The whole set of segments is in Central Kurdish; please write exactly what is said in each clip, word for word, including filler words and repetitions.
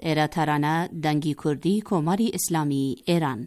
ئێرەتارانە دەنگی کوردی کۆماری ئیسلامی ئێران.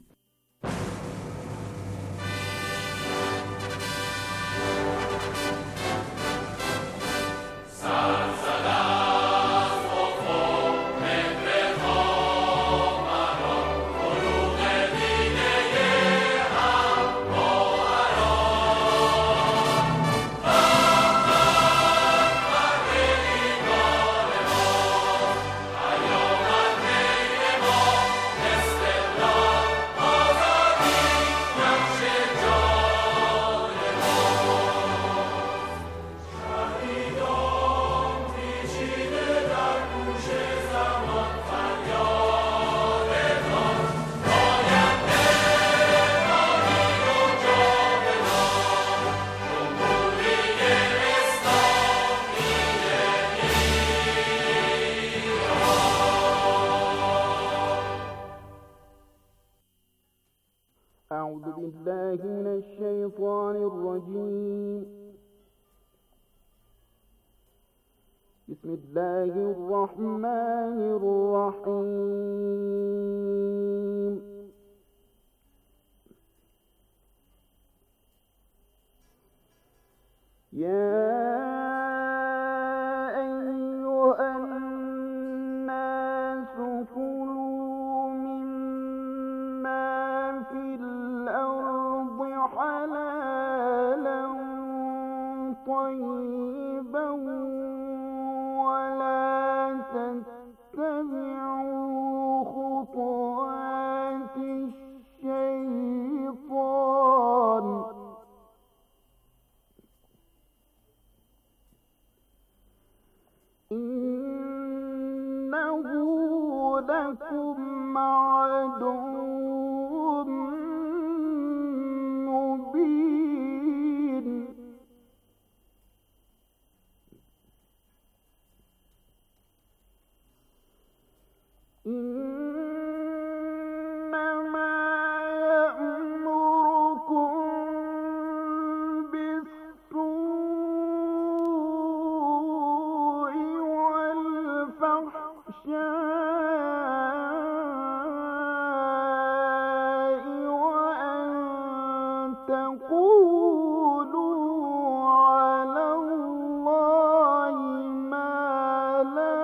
أعوذ بالله من الشيطان الرجيم. بسم الله الرحمن الرحيم. يا أيها الناس كلوا مما في الأرض حلالا طيبا ولا تتبعوا خطوات الشيطان إنه لكم عدو مبين. إنما يأمركم بالسوء والفحشاء وأن تقولوا على الله ما لا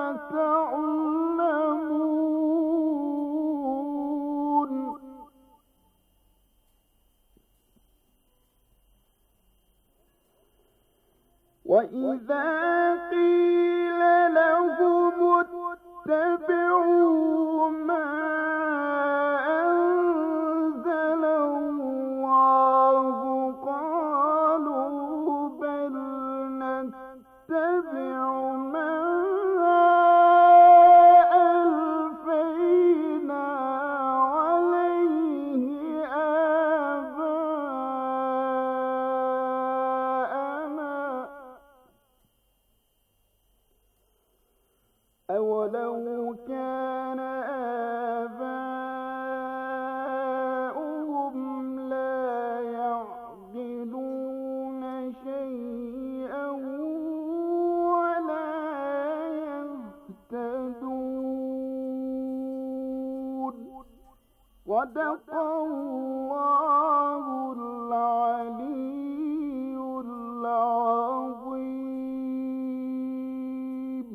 تعلمون. وإذا قيل لهم اتبعوا ما أنزل الله قالوا بل نتبع ما ألفينا عليه آباءنا أولو كان آباؤهم لا يعقلون شيئا ولا يهتدون. صدق الله العلي العظيم.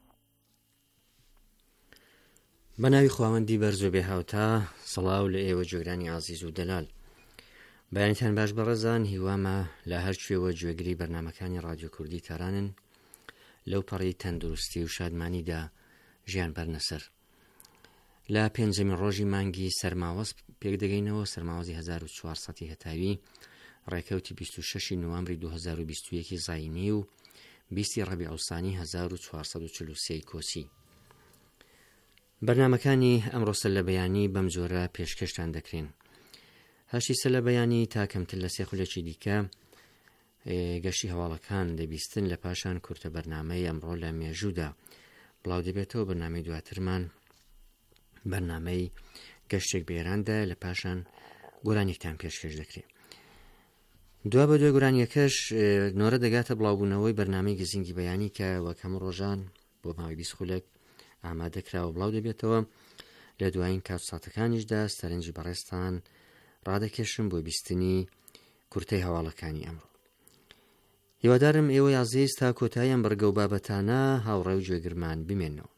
بەناوی خواوەندی بەرزۆ بێ هاوتا، سەڵاو لە ئێوە جۆرانی عزیز و دەلال. بەیانیتان باش بەڕێزان، هیوامە لە هەر کوێوە گوێگری بەرنامەکانی ڕادیۆ کوردی تارانن لەو پەڕی تەندروستی و شادمانیدا ژیان بەرنەسەر. لە پێنجەمین ڕۆژی مانگی سەرماوەز پێک دەگەینەوە، سەرماوەزی هەزار و چوارسەدی هەتاوی، ڕێکەوتی بیست و شەشی نوامبری دوو هەزار و بیست و یەکی زاینی و بیستی ڕەبیع الثانی هەزار و چوارسەد و چل و سێی کۆچی. بەرنامەکانی ئەمڕۆ سەر لە بەیانی بەم جۆرە پێشکەشتان دەکرێن. هەشی سەر لە بەیانی تا کەمتر لە سێ خولێکی دیکە گەشتی هەواڵەکان دەبیستن، لە پاشان کورتە بەرنامەی ئەمڕۆ لە مێژوودا بڵاو دەبێتەوە. بەرنامەی دواترمان بەرنامەی گەشتێک بێراندا، لە پاشان گۆرانێکتان پێشکەش دەکرێت. دوا بە دوای گۆرانیەکەش نۆرە دەگاتە بڵاوبوونەوەی بەرنامەی گزینگی بەیانی کە وەک هەموو ڕۆژان بۆ ماوەی بیست خولێک ئامادەکراوە بڵاو دەبێتەوە. لە دوایین کاتساتەکانیشدا سەرنجی بەڕێستان ڕادەکێشم بۆ بیستنی کورتەی هەواڵەکانی ئەمڕۆ. هیوادارم ئێوە یازیز تا کۆتاییان بەرگە و بابەتانە هاوڕێ و گوێگرمان بمێنەوە.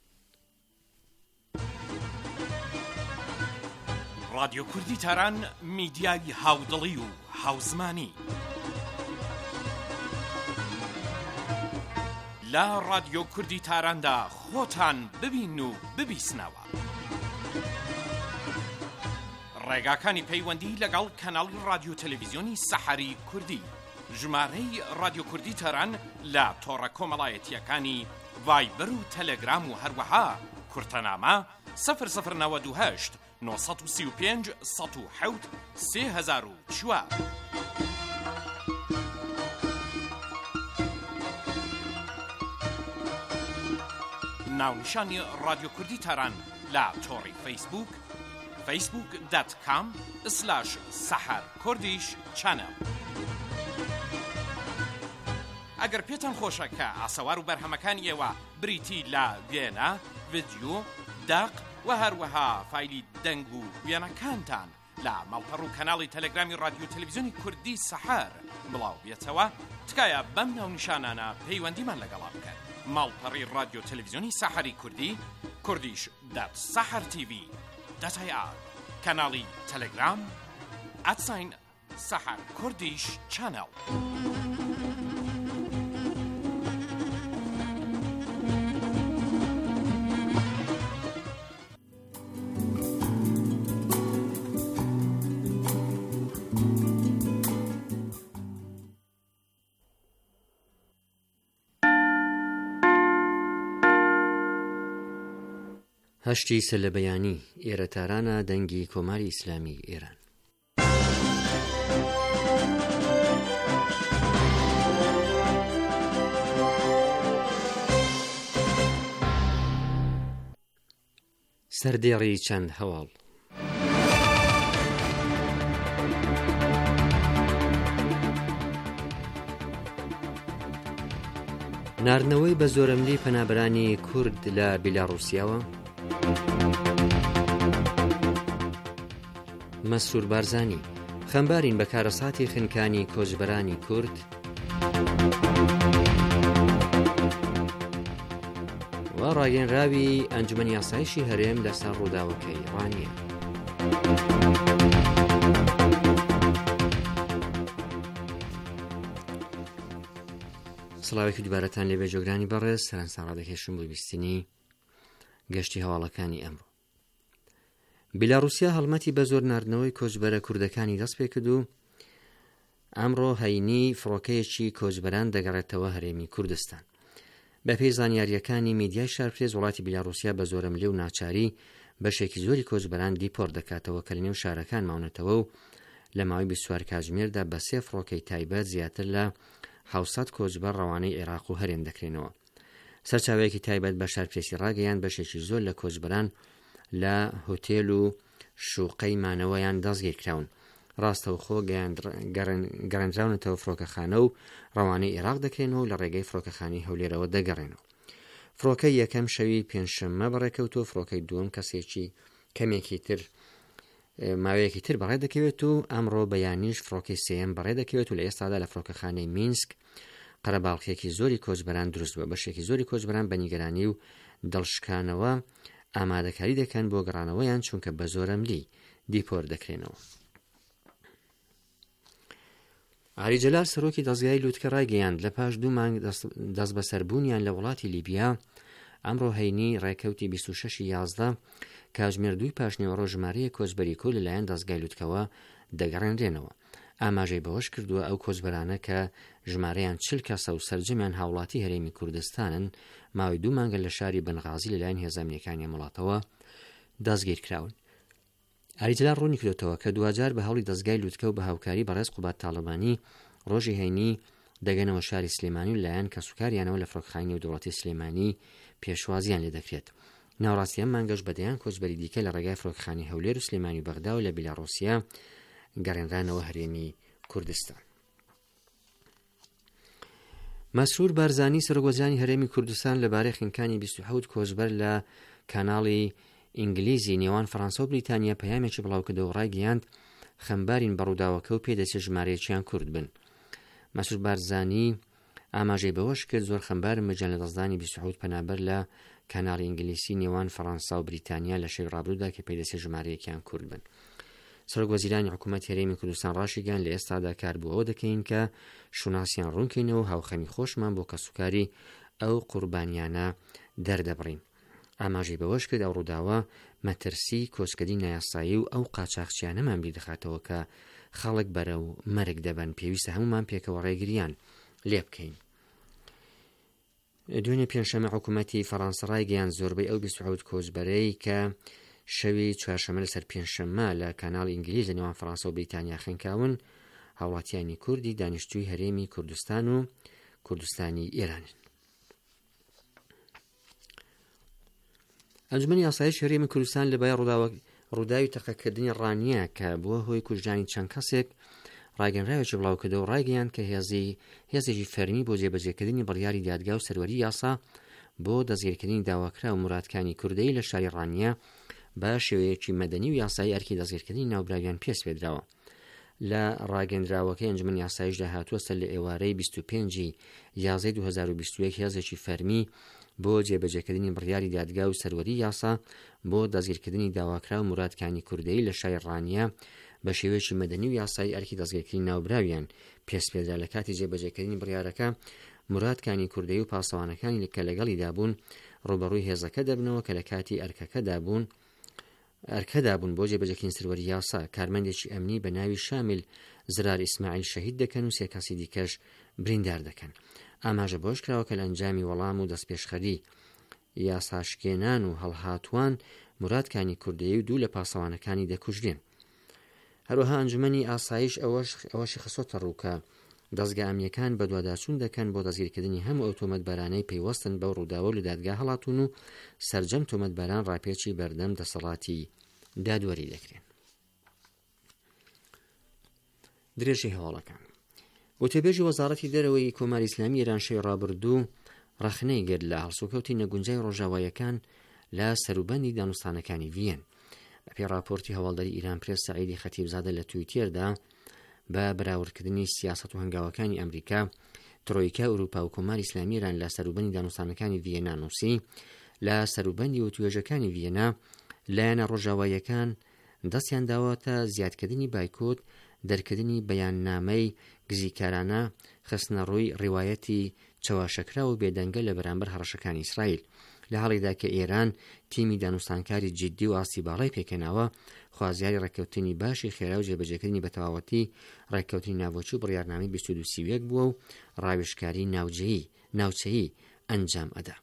رادیۆ کوردی تاران میدیای هاودڵی و هاوزمانی لە رادیۆ کوردی تاراندا خۆتان ببین و ببیسنەوە. ڕێگاکانی پەیوەندی لەگەڵ کەناڵی رادیۆ تەلەڤیزیۆنی سەحەری کوردی، ژمارەی رادیۆ کوردی تاران لە تۆڕە کۆمەڵایەتیەکانی ڤایبەر و تەلەگرام و هەروەها کورتەنامە سەفر سەفر نەوەد و هەشت نۆ سەد و سی و پێنج سەد و حەوت سێ هەزار و چوار. ناونیشانی رادیۆ کوردی تاران لە تۆڕی فەیسبوک فەیسبوک دات کام سلاش سەحەر کوردیش چەنەڵ. ئەگەر پێتان خۆشە کە ئاسەوار و بەرهەمەکانی ئێوە بریتی لە وێنە، ڤیدیۆ، داق و هەروەها فایلی دەنگ و وێنەکانتان لە ماڵپەڕ و کەناڵی تەلەگرامی رادیۆ تەلەڤیزیۆنی کوردی سەحەر بڵاو بێتەوە، تکایە بەم ناونیشانانە پەیوەندیمان لەگەڵا بکەن. ماڵپەڕی رادیۆ تەلەڤیزیۆنی سەحەری کوردی، کوردیش دات سەحەر تیڤی دات ئای ئار، کەناڵی تەلەگرام ئەتساین سەحەر کوردیش چەنەڵ. هەشتی سەلەبەیانی ئێرە تارانە دەنگی کۆماری ئیسلامی ئێران. سەردێڕی چەند هەواڵ. ناردنەوەی بە زۆرەملی پەنابەرانی کورد لە بیلاڕوسیاوە. مەسرور بارزانی خەمبارین بە کارەساتی خنکانی کۆچبەرانی کورد. و ڕاگەنراوی ئەنجومەنی یاسایشی هەرێم لەسەر ڕووداوەکەی ڕانیە. سڵاوێکی دووبارەتان لێبێ جۆگرانی بەڕێز، سەرانسان ڕادەکێشم بۆ بیستنی گەشتی هەواڵەکانی ئەمڕۆ. بیلاڕوسیا هەڵمەتی بە زۆر ناردنەوەی کۆچبەرە کوردەکانی دەست پێ کرد و ئەمڕۆ هەینی فڕۆکەیەکی کۆچبەران دەگەڕێتەوە هەرێمی کوردستان. بە پێی زانیاریەکانی میدیای شارپرێز، وڵاتی بیلاڕوسیا بە زۆرەملێ و ناچاری بەشێکی زۆری کۆچبەران دیپۆرت دەکاتەوە کە لە نێو شارەکان ماونەتەوە و لە ماوەی بیست و چوار کاتژمێردا بە سێ فڕۆکەی تایبەت زیاتر لە حوسەد کۆچبەر ڕەوانەی عێراق و هەرێم دەکرێنەوە. سەرچاوەیەکی تایبەت بە شارپرێسی ڕاگەیان بەشێکی زۆر لە کۆچبەران لە هۆتێل و شوقەی مانەوەیان دەستگیر کراون. ڕاستەوخۆ گەڕێنراونەتەوە فڕۆکەخانە و ڕەوانەی عێراق دەکرێنەوە و لە ڕێگەی فڕۆکەخانی هەولێرەوە دەگەڕێنەوە. فڕۆکەی یەکەم شەوی پێنجشەممە بەڕێکەوتوە، فڕۆکەی دووەم کەسێکی کەمێکی تر ماوەیەکی تر بەڕێ دەکەوێت و ئەمڕۆ بەیانیش فڕۆکەی سێەم بەڕێ دەکەوێت و لە ئێستادا لە فڕۆکەخانەی مینسک قەرەباڵغیەکی زۆری کۆچبەران دروست بووە. بەشێکی زۆری کۆچبەران بە نیگەرانی و دڵشکانەوە ئامادەکاری دەکەن بۆ گەڕانەوەیان، چونکە بە زۆرەملی دیپۆر دەکرێنەوە. عالی جەلال سەرۆکی دەزگای لووتکە ڕایگەیاند لە پاش دوو مانگ دەست بەسەربوونیان لە وڵاتی لیبیا، ئەمڕۆ هەینی ڕێکەوتی بیست و شەشی یازدە کاتژمێر دووی پاشنێوە ڕۆژمارەیە کۆچبەری کورد لەلایەن دەزگای لووتکەوە دەگەڕێنرێنەوە. ئاماژەی بەوەش کردووە ئەو کۆچبەرانە کە ژمارەیان چل کەسە و سەرجەمیان هاوڵاتی هەرێمی کوردستانن ماوەی دوو مانگە لە شاری بنغازی لەلایەن هێزانەکانی وڵاتەوە دەستگیر کراون. ئاریجلال ڕوونی کردوتەوە کە دوجار بە هەوڵی دەستگای لووتکە و بە هاوکاری بەڕێز قوبات تاڵبانی ڕۆژی هەینی دەگەنەوە شاری سلێمانی و لایەن کەسوکاریانەوە لە فڕۆکەخانەی نێودەوڵەتی سلێمانی پێشوازیان لێ دەکرێت. ناوڕاستی ئەم مانگەش بەدەیان کۆچبەری دیکە لە ڕێگای فڕۆکەخانەی هەولێر و سلێمانی و بەغدا و لە بیلاڕوسیا گەڕێنرانەوە هەرێمی کوردستان. مەسرور بارزانی سەرۆکوەزیانی هەرێمی کوردستان لەبارەی خینکانی بیست و حەوت کۆچبەر لە کاناڵی ئینگلیزی نێوان فەڕەنسا و بریتانیا پەیامێکی بڵاوکردەوە ڕایگەیاند خەمبارین بەڕووداوەکە و پێدەچێت ژمارەیەکیان کورد بن. مەسرور بارزانی ئاماژەی بەوەش کرد زۆر خەمبارم بەجان لە دەستدانی بیست و حەوت پەنابەر لە کاناڵی ئینگلیسی نێوان فەڕەنسا و بریتانیا لە شەوی ڕابردوودا کە پێدەچێت ژمارەیەکیان کورد بن. سەرۆکوەزیرانی حکوومەتی هەرێمی کوردستان ڕاشیگەیاند لە ئێستادا کار بۆ ئەوە دەکەین کە شوناسیان ڕوونکەینەوە و هاوخەمی خۆشمان بۆ کەسوکاری ئەو قوربانیانە دەردەبڕین. ئاماژەی بەوەش کرد ئەو ڕووداوە مەترسی کۆچکەری نایاسایی و ئەو قاچاقچیانەمان بیردەخاتەوە کە خەڵک بەرەو مەرگ دەبن. پێویستە هەمومان پێکەوە ڕێگریان لێ بکەین. دوێنێ پێنجشەمە حکوومەتی فەڕەنسا ڕایگەیاند زۆربەی ئەو بیست و حەوت کۆچبەرەی کە شەوی چوارشەمە لەسەر پێنجشەمە لە کاناڵی ئینگلیز لە نێوان فەڕەنسا و بریتانیا خێنکاون هاوڵاتیانی کوردی دانیشتووی هەرێمی کوردستان و کوردستانی ئێرانن. ئەنجومەنی ئاسایش هەرێمی کوردستان لەبارەی ڕووداوی تەقەکردنی ڕانیە کە بووە هۆی کوژدانی چەند کەسێک ڕاگەنراوێکی بڵاوکردەوە و ڕایگەیاند کە هێزی هێزێکی فەرمی بۆ جێبەجێکردنی بڕیاری دادگا و سەروەری یاسا بۆ دەستگیرکردنی داواکرا و مرادکانی کوردەی لە شاری ڕانیە بە شێوەیەکی مەدەنی و یاسایی ئەرکی دەستگیرکردنی ناوبراویان پێش پێدراوە. لە ڕاگەندراوەکەی ئەنجومەنی یاساییشدا هاتووە سەر لە ئێوارەی بیست و پێنجی یازدەی دوو هەزار و بیست و یەک هێزێکی فەرمی بۆ جێبەجێکردنی بڕیاری دادگا و سەروەری یاسا بۆ دەستگیرکردنی داواکرا و مرادکانی کوردەی لە شاری ڕانیە بە شێوەیەکی مەدەنی و یاسایی ئەرکی دەستگیرکردنی ناوبراویان پێش پێدرا. لە کاتی جێبەجێکردنی بڕیارەکە مرادکانی کوردەی و پاسەوانەکانی کە لەگەڵیدا بوون ڕوبەڕووی هێزەکە دەبنەوە کە لە کاتی ئەرکەکەدا بوون ئەرکەدا بوون بۆ جێبەجێکردنی سەروەری یاسا کارمەندێکی ئەمنی بە ناوی شامل زرار ئیسماعیل شەهید دەکەن و سێ کەسی دیکەش بریندار دەکەن. ئاماژە بۆش کراوە کە لە ئەنجامی وەڵام و دەستپێشخەری یاساشکێنان و هەڵهاتوان مرادکانی کوردەی و دوو لە پاسەوانەکانی دەکوژرێن. هەروەها ئەنجومەنی ئاسایش ئەوەشی خستۆتە ڕووکە دەستگا ئەمنیەکان بە دوواداچوون دەکەن بۆ دەستگیرکردنی هەموو ئەو تۆمەتبارانەی پەیوەستن بەو ڕووداوە لە دادگا هەڵاتون و سەرجەم تۆمەتباران ڕاپێچی بەردەم دەسەڵاتی دادوەری دەکرێن. درێژی هەواڵەکان وتێبێژی وەزارەتی دەرەوەی کۆماری ئیسلامی ئێران شەوی ڕابردوو ڕەخنەی گرت لە هەڵسوکەوتی نەگونجای ڕۆژاوایەکان لە سەروبەندی دانوستانەکانی ڤین. بەپێی راپۆرتی هەواڵدەری ئیران پرێس سەعیدی خەتیبزادە لە تویتێردا بە بەراوردکردنی سیاسەت و هەنگاوەکانی ئەمریکا ترۆیکا ئەوروپا و کۆماری ئیسلامی ئێران لە سەروبەندی دانوستانەکانی ڤیێنا نووسی لە سەروبەندی و توێژەکانی ڤیێنا لایەنە ڕۆژاوایەکان دەستیان داواتە زیادکردنی بایکۆت دەرکردنی بەیاننامەی گزیکارانە خستنە ڕووی ڕیوایەتی چەواشەکرا و بێدەنگە لە بەرامبەر هەڕەشەکانی ئیسرائیل لە حاڵێکدا کە ئێران تیمی دانوستانکاری جددی و ئاسیباڵی پێکەناوە خوازیاری ڕێککەوتنی باشی خێرا و جێبەجێکردنی بە تەواوەتی ڕێککەوتنی ناوچوو و بڕیارنامەی بیست و دوو سی و یەک بووە و ڕاوێژکاری ناوجەیی ناوچەیی ئەنجام ئەدا.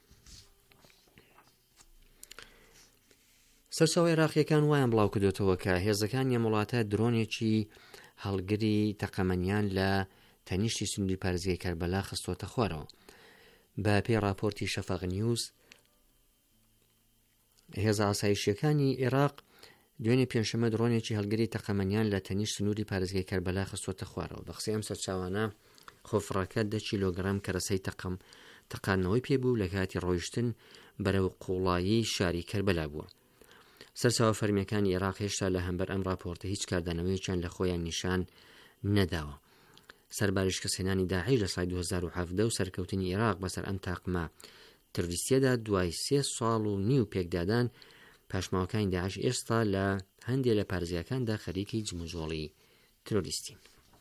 سەرچاوە عێراقیەکان وایان بڵاو کردوێتەوە کە هێزەکان یەم وڵاتە درۆنێکی هەڵگری تەقەمەنیان لە تەنیشتی سنووری پارێزگای کەربەلا خستۆتە خوارەوە. بە پێی راپۆرتی شەفاق نیوز هێزە ئاسایشیەکانی عێراق دوێنێ پێنجشەمە درۆنێکی هەڵگری تەقەمەنیان لە تەنیشت سنووری پارێزگای کەربەلا خستۆتە خوارەوە. بە قسەی ئەم سەرچاوانە خۆفڕەکە دە کیلۆگرام کەرەسەی تەقەم تەقانەوەی پێبوو لە کاتی ڕۆیشتن بەرەو قوڵایی شاری کەربەلا بووە. سەرچاوە فەرمیەکانی عێراق هێشتا لە هەمبەر ئەم راپۆرتە هیچ کاردانەوەیەکیان لە خۆیان نیشان نەداوە. سەرباریشکەسێنانی داعش لە سای دوو هەزار و هەڤدە و سەرکەوتنی عێراق بەسەر ئەم تاقمە تروریستیەدا دوای سێ ساڵ و نیو پێکدادان پاشماوەکانی داعش ئێستا لە هەندێک لە پارێزگاکاندا خەریکی جموجۆڵی تروریستی.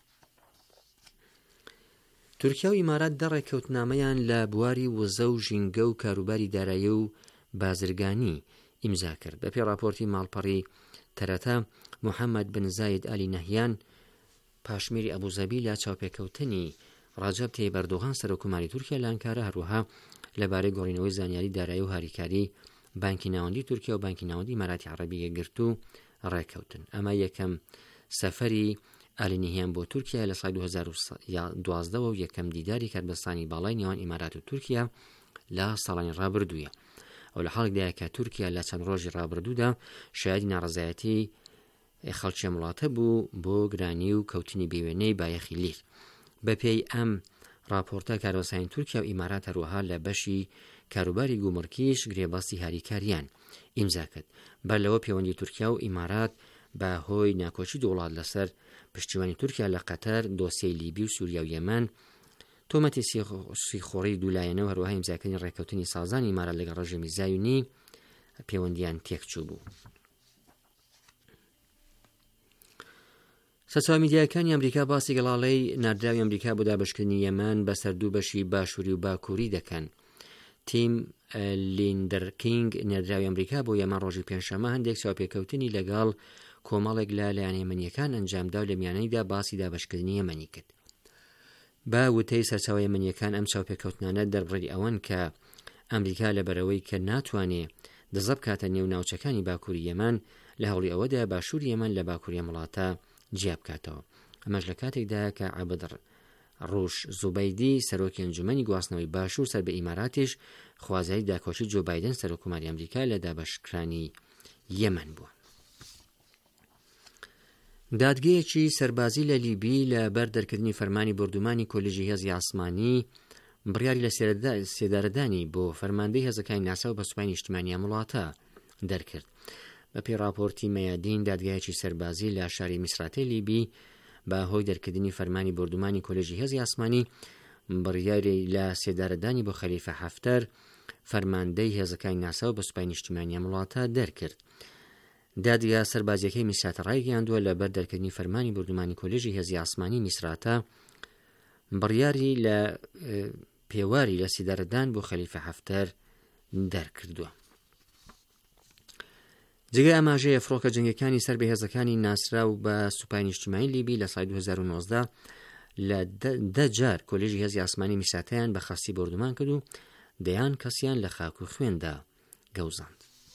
تورکیا و ئیمارات دە ڕێککەوتنامەیان لە بواری وزە و ژینگە و کاروباری دارایی و بازرگانی ئیمزا کرد. بەپێی راپۆرتی ماڵپەڕی تەرەتە محەممەد بن زاید ئالی نەهیان پاشمیری ئەبوزەبی لە چاوپێکەوتنی ڕاجەب تەیب ئەردۆغان سەرۆکوماری تورکیا لە ئەنکارە هەروەها لەبارەی گۆڕینەوەی زانیاری دارایی و هاریکاری بانکی ناوەندی تورکیا و بانکی ناوەندی ئیماراتی عەرەبی یەکگرت و ڕێککەوتن. ئەمە یەکەم سەفەری ئالی نەهیان بۆ تورکیا لە سای دوو هەزار و دوازدە و یەکەم دیداری کاربەستانی باڵای نێوان ئیمارات و تورکیا لە ساڵانی ڕابردوویە. ئەو لە حاڵێکدایە کە تورکیا لە چەند ڕۆژی ڕابردوودا شایەدی ناڕەزایەتی خەڵکی وڵاتە بوو بۆ گرانی و کەوتنی بێوێنەی بایەخی لیر. بەپێی ئەم راپۆرتە کارۆسایین تورکیا و ئیمارات هەروەها لە بەشی کاروباری گومڕکیش گرێبەستی هاریکاریان ئیمزا کرد. بەر لەوە پەیوەندی تورکیا و ئیمارات بە هۆی ناکۆچی دەوڵات لەسەر پشتیوانی تورکیا لە قەتەر، دۆسیەی لیبی و سووریا و یەمەن، تۆمەتی سیخۆڕی دوولایەنە و هەروەها ئیمزاکردنی ڕێکەوتنی سازانی ئیمارات لەگەڵ ڕێژێمی زایونی پەیوەندیان تێکچوو بوو. سەرچاوە میدیاکانی ئەمریکا باسی گەڵاڵەی ناردراوی ئەمریکا بۆ دابەشکردنی یەمەن بەسەر دوو بەشی باشووری و باکووری دەکەن. تیم لیندەر کینگ نێردراوی ئەمریکا بۆ یەمەن ڕۆژی پێنجشەممە هەندێک چاوپێکەوتنی لەگەڵ کۆمەڵێک لە لایەنە یەمەنیەکان ئەنجامدا و لە میانەیدا باسی دابەشکردنی یەمەنی کرد. با وتەی سەرچاوە یەمەنیەکان ئەم چاوپێکەوتنانە دەربڕی ئەوەن کە ئەمریکا لەبەرەوەی کە ناتوانێ دەزە بکاتە نێو ناوچەکانی باکووری یەمەن لە هەوڵی ئەوەدا باشووری یەمەن لە باکووری وڵاتە جیا بکاتەوە. ئەمەش لە کاتێکدا کە عەبد ڕوش زوبەیدی سەرۆکی ئەنجومەنی گواستنەوەی باشوور سەر بە ئیماراتیش خوازایی داکۆچی جۆ بایدن سەرۆکوماری ئەمریکا لە دابەشکرانی یەمەن بووە. دادگەیەکی سەربازی لە لیبی لە بەر دەرکردنی فەرمانی بردومانی کۆلیژی هێزی عاسمانی بڕیاری لە سێدارەدانی بۆ فەرماندەی هێزەکانی ناسا و بە سوپای نیشتیمانیە وڵاتە دەرکرد. بە پێی راپۆرتی مەیادین دادگایەکی سەربازی لە شاری میسراتەی لیبی بە هۆی دەرکردنی فەرمانی بردومانی کۆلیژی هێزی عاسمانی بڕیاری لە سێدارەدانی بۆ خەلیفە حەفتەر فەرماندەی هێزەکانی ناسا و بە سوپای نیشتیمانیە وڵاتە دەرکرد. دادگا سەربازیەکەی میسراتە ڕایگەیاندووە لە بەر دەرکردنی فەرمانی بردومانی کۆلیژی هێزی عاسمانی میسراتە بڕیاری لە پێواری لە سێدارەدان بۆ خەلیفە حەفتەر دەرکردووە. جگە ئاماژەیە فڕۆکە جەنگەکانی سەر بە هێزەکانی ناسرا و بە سوپای نیشتیمانی لیبی لە ساڵی دوو هەزار و نۆزدە لە دە جار کۆلیژی هێزی عاسمانی میسراتیان بە خەستی بردومان کرد و دەیان کەسیان لە خاک و خوێندا گەوزاند.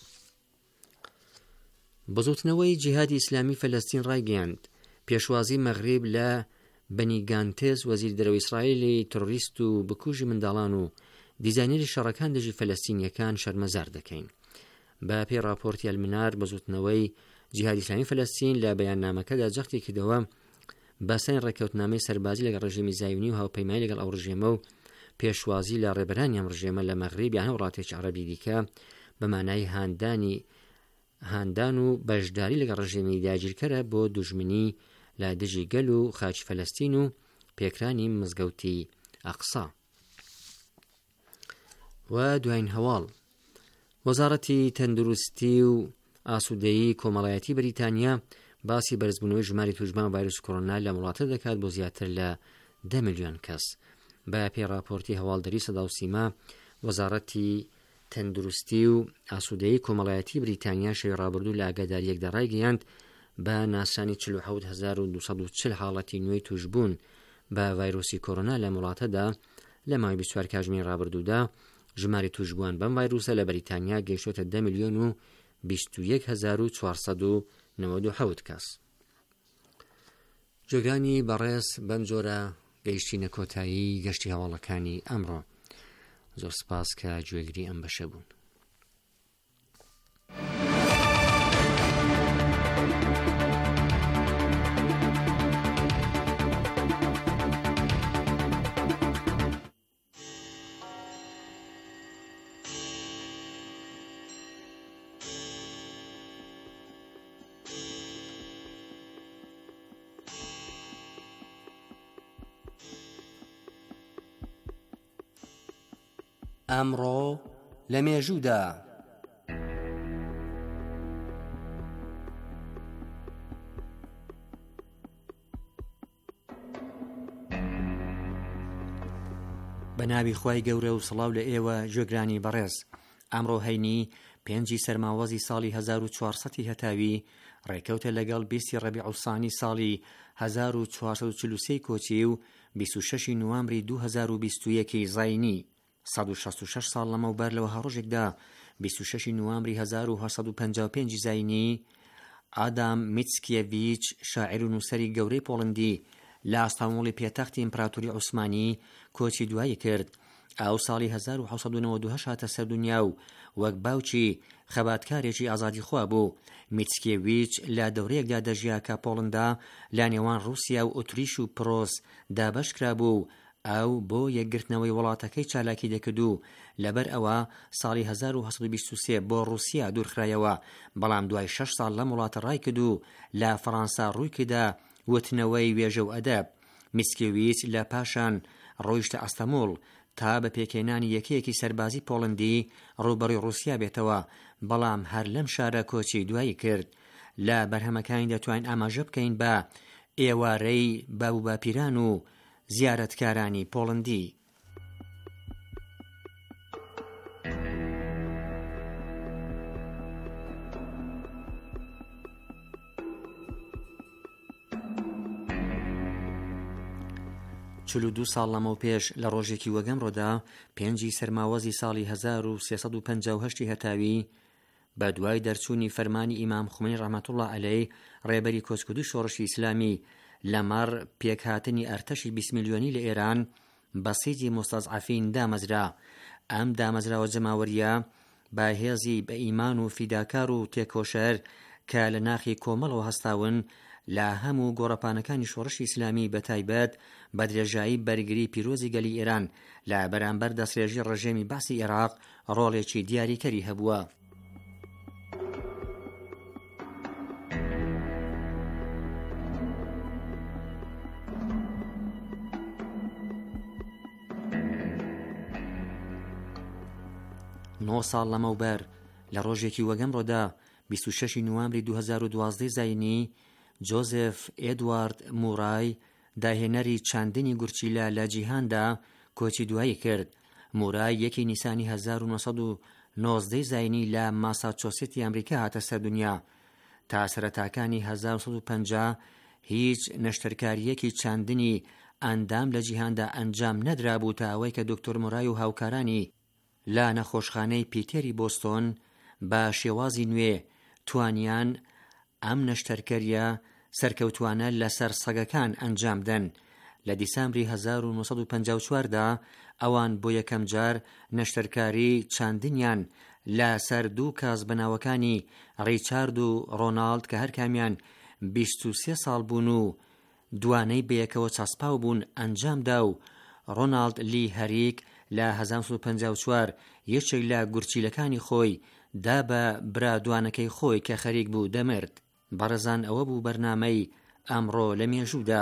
بزوتنەوەی جیهادی ئیسلامی فەلەستین ڕایگەیاند پێشوازی مەغریب لە بەنیگانتێز وەزیر دەرەوەی ئیسرائیلی تۆڕیست و بکوژی منداڵان و دیزاینەری شەڕەکان دژی فەلەستینیەکان شەرمەزار دەکەین. بە پێی راپۆرتی ئەلمنار بزوتنەوەی جیهادی ئیسلامی فەلەستین لە بەیاننامەکەدا جەختی کردەوە باسەی ڕێکەوتنامەی سەربازی لەگەڵ ڕژێمی زایونی و هاوپەیمانی لەگەڵ ئەو ڕژێمە و پێشوازی لە ڕێبەرانی ئەم ڕژێمە لە مەغریب یان وڵاتێکی عەرەبی دیکە بە مانای هاندانی هاندان و بەشداری لەگەڵ ڕژێمی داگیرکەرە بۆ دوژمنی لە دژی گەل و خاچ فەلەستین و پێکرانی مزگەوتی ئەقسا. و دوایین هەواڵ وەزارەتی تەندروستی و ئاسوودەیی کۆمەڵایەتی بەریتانیا باسی بەرزبوونەوەی ژماری توشمان ڤایرۆسی کۆڕۆنا لە وڵاتە دەکات بۆ زیاتر لە دە میلیۆن کەس. بە پێی راپۆرتی هەواڵدەری سەدا و سیما وەزارەتی تەندروستی و ئاسوودەیی کۆمەڵایەتی بریتانیا شەوی ڕابردوو لە ئاگاداریەکدا ڕایگەیاند بە ناسانی چل و حەوت هەزار و دووسەد و چل حاڵەتی نوێی توشبوون بە ڤایرۆسی کۆڕۆنا لە وڵاتەدا لە ماوەی بیست و چوار کاتژمێری ڕابردوودا ژماری توشبووان بەم ڤایرۆسە لە بەریتانیا گەیشتۆتە دە میلیۆن و بیست و یەک هەزار و چوارسەد و نەوەد و حەوت کەس. جۆگانی بەڕێز بەم جۆرە گەیشتینە کۆتایی گەشتی هەواڵەکانی ئەمڕۆ. زۆر سپاس کە گوێگری ئەم بەشە بوون. ئەمڕۆ لە مێژوودا بە ناوی خوای گەورە و سڵاو لە ئێوە گوێگرانی بەڕێز. ئەمڕۆ هەینی پێنجی سەرماوەزی ساڵی هەزار و چوارسەدی هەتاوی ڕێکەوتە لەگەڵ بیستی ڕەبیع الثانی ساڵی هەزار و چوارسەد و چل و سێ کۆچی و بیست و شەشی نوامبری دوو هەزار و بیست و یەکی زاینی سەد و شەست و شەش ساڵ لەمەوبەر لەوە هەڕۆژێکدا بیست و شەشی نوامبری هەزار و هەشت سەد و پەنجا و پێنج زاینی ئادام میچکیەڤیچ شاعیر و نووسەری گەورەی پۆڵندی لە ئەستانبوڵی پێتەختی ئیمپراتۆری عوسمانی کۆچی دوایی کرد. ئەو ساڵی هەزار و حەوت سەد و نەوەد و هەشت هاتە سەر دنیا و وەک باوکی خەباتکارێکی ئازادیخوا بوو. میچکیەڤیچ لە دەورەیەکدا دەژیا کە پۆڵندا لە نێوان رووسیا و ئۆتریش و پرۆس دابەشکرا بوو. ئەو بۆ یەکگرتنەوەی وڵاتەکەی چالاکی دەکرد و لەبەر ئەوە ساڵی هەزار و هەشت سەد و بیست و سێ بۆ ڕووسیا دوورخرایەوە، بەڵام دوای شەش ساڵ لەم وڵاتە ڕای کرد و لە فەڕەنسا ڕووی کردە وتنەوەی وێژە و ئەدەب. میسکێویچ لە پاشان ڕۆیشتە ئەستەمۆڵ تا بە پێکێنانی یەکەیەکی سەربازی پۆڵندی ڕووبەڕووی ڕووسیا بێتەوە، بەڵام هەر لەم شارە کۆچی دوایی کرد. لە بەرهەمەکانی دەتوانین ئاماژە بکەین بە ئێوارەی باوباپیران و زیارەتکارانی پۆڵندی. چل و دوو ساڵ لەمەو پێش لە ڕۆژێکی وەگەمڕۆدا پێنجی سەرماوەزی ساڵی هەزار و سێسەد و پەنجا و هەشتی هەتاوی بە دوای دەرچوونی فەرمانی ئیمام خومێنی ڕەحمەتوڵڵا عەلەیه ڕێبەری کۆچکردوی شۆڕشی ئیسلامی لەمەڕ پێکهاتنی ئەرتەشی بیست میلیۆنی لە ئێران بە سیجی مستەزعەفین دامەزرا. ئەم دامەزراوە جەماوەریە با هێزی بە ئیمان و فیداکار و تێکۆشەر کە لە ناخی کۆمەڵەوە هەستاون لە هەموو گۆڕەپانەکانی شۆڕشی ئیسلامی بە تایبەت بە درێژایی بەرگری پیرۆزی گەلی ئێران لە بەرامبەر دەستێژی ڕژێمی باسی عێراق ڕۆڵێکی دیاریکەری هەبووە. نۆ ساڵ لەمەوبەر لە ڕۆژێکی وەگەمڕۆدا بیست و شەشی نوامبری دوو هەزار و دوازدەی زاینی جۆزێف ئێدوارد مورای داهێنەری چاندنی گورچیلە لە جیهاندا کۆچی دوایی کرد. مورای یەکی نیسانی هەزار و نۆسەد و نۆزدەی زاینی لە ماساچۆسێتی ئەمریکا هاتە سەر دنیا. تا سەرەتاکانی هەزار و سەد و پەنجا هیچ نەشتەرکاریەکی چاندنی ئەندام لە جیهاندا ئەنجام نەدرابوو تا ئەوەی کە دکتۆر مورای و هاوکارانی لە نەخۆشخانەی پیتێری بۆستۆن بە شێوازی نوێ توانیان ئەم نەشتەرکەریە سەرکەوتوانە لەسەر سەگەکان ئەنجامدەن. لە دیسامبری هەزار و نۆسەد و پەنجا و چواردا ئەوان بۆ یەکەم جار نەشتەرکاری چاندنیان لە سەر دوو کاس بەناوەکانی ڕیچارد و ڕۆناڵد کە هەر کامیان بیست و سێ ساڵ بوون و دوانەی بەیەکەوە چاسپاو بوون ئەنجامدا و ڕۆناڵد لی هەریک لە هەزار و سەد و پەنجا و چوار یەکێک لە گورچیلەکانی خۆی دا بە برا دوانەکەی خۆی کە خەریک بوو دەمرد. بەڕێزان ئەوە بوو بەرنامەی ئەمڕۆ لە مێژوودا.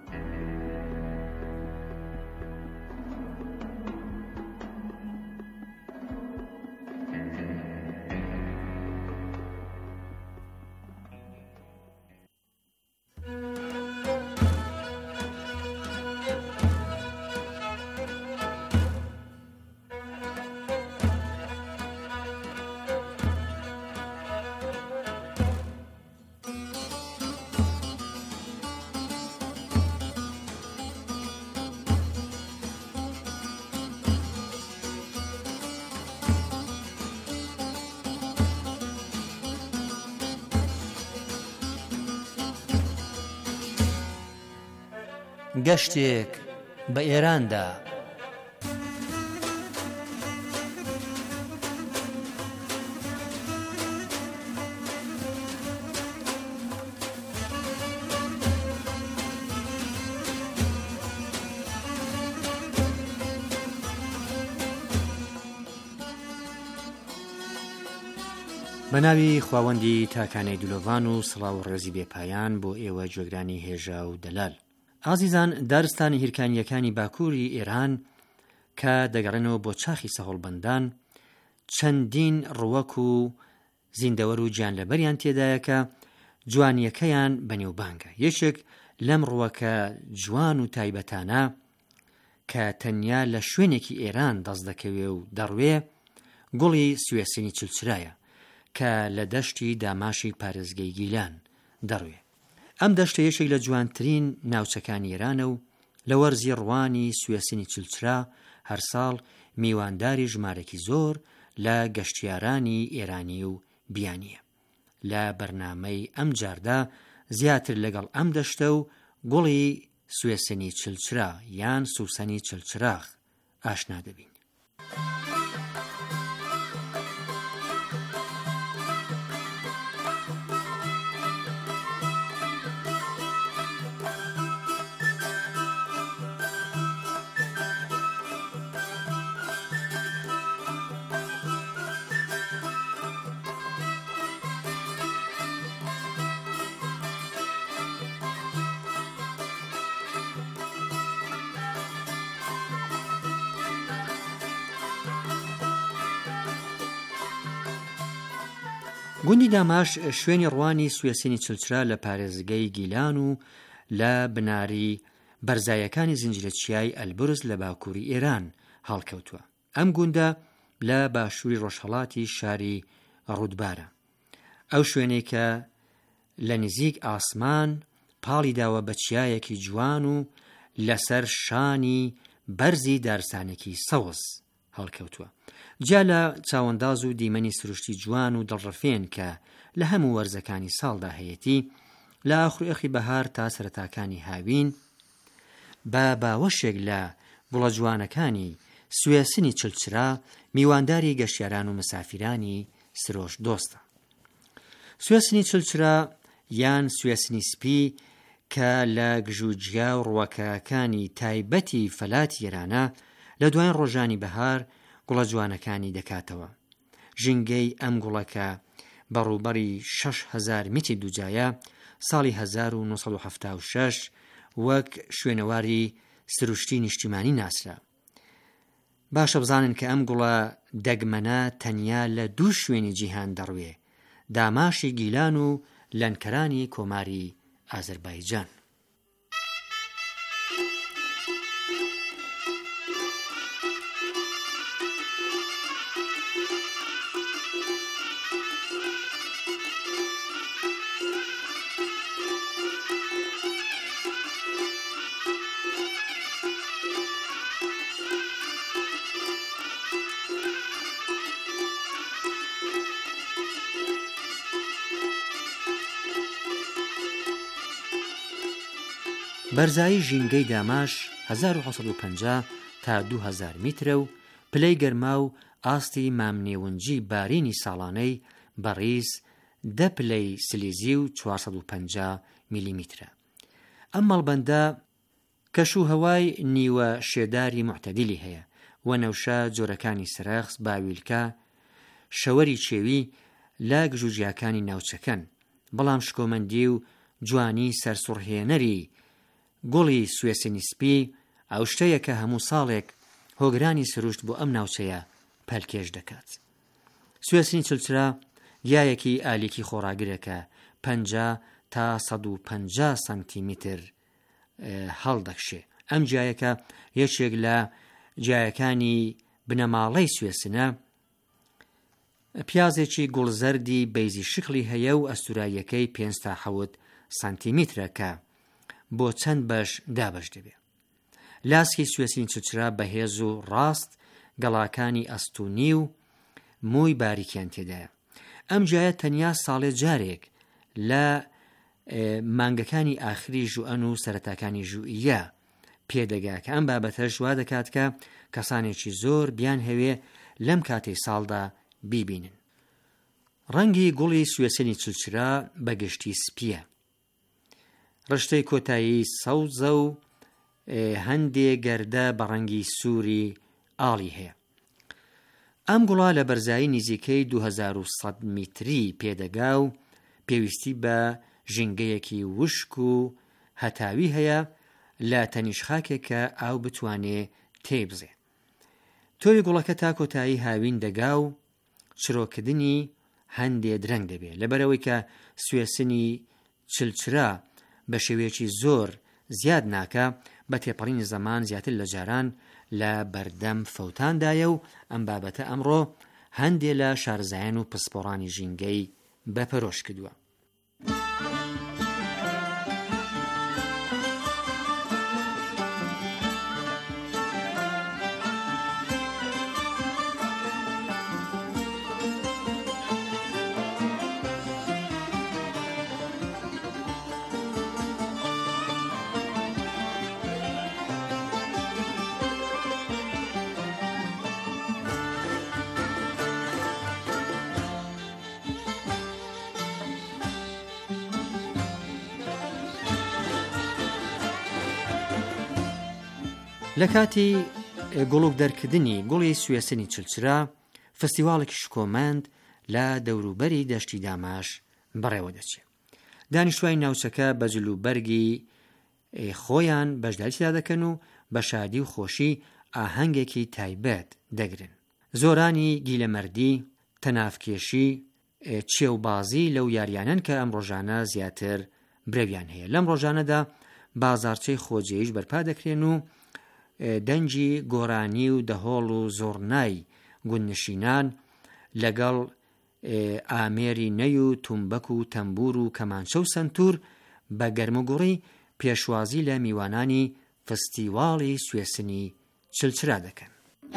گەشتێک بە ئێراندا. بە ناوی خواوەندی تاکانەی دولۆڤان و سڵاو و ڕێزی بێپایان بۆ ئێوە جێگرانی هێژا و دەلال. ئازیزان، دارستانی هیرکانیەکانی باکووری ئێران کە دەگەڕێنەوە بۆ چاخی سەهۆڵبەندان چەندین ڕووەک و زیندەوەر و گیان لەبەریان تێدایە کە جوانیەکەیان بەنێوبانگە. یەکێک لەم ڕووەکە جوان و تایبەتانە کە تەنیا لە شوێنێکی ئێران دەست دەکەوێ و دەڕوێ گوڵی سوێسنی چلچرایە کە لە دەشتی داماشی پارێزگەی گیلان دەڕوێ. ئەم دەشتە یەکێک لە جوانترین ناوچەکانی ئێرانە و لە وەرزی ڕوانی سوێسنی چلچرا هەر ساڵ میوانداری ژمارەکی زۆر لە گەشتیارانی ئێرانی و بیانیە. لە بەرنامەی ئەم جاردا زیاتر لەگەڵ ئەم دەشتە و گوڵی سوێسنی چلچرا یان سوسەنی چلچراغ ئاشنا دەبین. گوندی داماش شوێنی ڕوانی سوێسینی چلچرا لە پارێزگەی گیلان و لە بناری بەرزایەکانی زنجیرە چیای ئەلبرز لە باکووری ئێران هەڵکەوتووە. ئەم گوندە لە باشووری ڕۆژهەڵاتی شاری ڕوودبارە. ئەو شوێنەی کە لە نزیک ئاسمان پاڵی داوە بە چیایەکی جوان و لەسەر شانی بەرزی دارستانێکی سەوز هەڵکەوتووە. جا لە چاوەنداز و دیمەنی سروشتی جوان و دڵڕەفێن کە لە هەموو وەرزەکانی ساڵدا هەیەتی، لە ئاخری بەهار تا سەرەتاکانی هاوین، بە باوەشێک لە گوڵە جوانەکانی سوێسنی چلچرا میوانداری گەشتیاران و مسافرانی سرۆش دۆستە. سوێسنی چلچرا یان سوێسنی سپی کە لە گژوجیا و ڕوەکەکانی تایبەتی فەلاتی ئێرانە لە دوایین ڕۆژانی بەهار گوڵە جوانەکانی دەکاتەوە. ژینگەی ئەم گوڵەکە بەڕووبەری شەش هەزار میتی دووجایە ساڵی هەزار و نۆ سەد و هەفتا و شەش وەک شوێنەواری سروشتی نیشتیمانی ناسرا. باشە بزانن کە ئەم گوڵە دەگمەنە تەنیا لە دوو شوێنی جیهان دەڕوێ، داماشی گیلان و لەنکەرانی کۆماری ئازەربایجان. بەرزایی ژینگەی داماش هەزار و حەوت سەد و پەنجا تا دوو هەزار میترە و پلەی گەرما و ئاستی مامنێونجی بارینی ساڵانەی بەڕیز دە پلەی سلیزی و چوار سەد و پەنجا میلیمیترە. ئەم مەڵبەندە کەشوهەوای نیوە شێداری معتەدیلی هەیە و نەوشە جۆرەکانی سرەخس، باویلکە، شەوەری چێوی لە گژوجیاکانی ناوچەکەن، بەڵام شکۆمەندی و جوانی سەرسوڕهێنەری گوڵی سوێسنی سپی ئەو شتەیە کە هەموو ساڵێک هۆگرانی سروشت بۆ ئەم ناوچەیە پەلکێش دەکات. سوێسنی چلچرا گیایەکی ئالیکی خۆڕاگرەکە پەنجا تا سەد و پەنجا سانتیمیتر هەڵدەکشێ. ئەم جیایەکە یەکێک لە جیایەکانی بنەماڵەی سوێسنە، پیازێکی گوڵزەردی بەیزی شکلی هەیە و ئەستوراییەکەی پێنج تا حەوت سانتیمیترە کە بۆ چەند بەش دابەش دەبێ. لاسکی سوێسنی چلچرا بەهێز و ڕاست، گەڵاکانی ئەستوونی و مووی باریکیان تێدایە. ئەم جایە تەنیا ساڵێ جارێک لە مانگەکانی ئاخری ژوئەن و سەرەتاکانی ژوئیە پێدەگا کە ئەم بابەتەش وا دەکات کە کەسانێکی زۆر بیان هەوێ لەم کاتەی ساڵدا بیبینن. ڕەنگی گوڵی سوێسنی چلچرا بەگشتی سپیە، ڕشتەی کۆتایی سەوزە و هەندێ گەردە بە ڕەنگی سووری ئاڵی هەیە. ئەم گوڵا لە بەرزایی نزیکەی دوو هەزار و سەد میتری پێدەگا و پێویستی بە ژینگەیەکی وشک و هەتاوی هەیە لە تەنیشخاکێک کە ئاو بتوانێ تێبزێ. تۆی گوڵەکە تا کۆتایی هاوین دەگا و چرۆکردنی هەندێ درەنگ دەبێت، لەبەرەوەی کە سوێسنی چلچرا بە شێوەیەکی زۆر زیاد ناکە، بە تێپەڕینی زەمان زیاتر لە جاران لە بەردەم فەوتاندایە و ئەم بابەتە ئەمڕۆ هەندێ لە شارزایان و پسپۆڕانی ژینگەی بەپەرۆش کردووە. لە کاتی گوڵک دەرکردنی گوڵی سوێسنی چلچرا، فستیواڵێکی شکۆمەند لە دەوروبەری دەشتی داماش بەڕێوە دەچێت. دانیشتوای ناوچەکە بە جلوبەرگی خۆیان بەشداریدا دەکەن و بە شادی و خۆشی ئاهەنگێکی تایبەت دەگرن. زۆرانی گیلەمەردی، تەنافکێشی، چێوبازی لەو یاریانن کە ئەم ڕۆژانە زیاتر برەویان هەیە. لەم ڕۆژانەدا بازارچەی خۆجێیش بەرپا دەکرێن و دەنجی گۆرانی و دەهۆڵ و زۆرنای گوندنشینان لەگەڵ ئامێری نەی و تومبەک و تەمبور و کەمانچە و سەنتور بە گەرموگوڕی پێشوازی لە میوانانی فستیواڵی سوێسنی چلچرا دەکەن.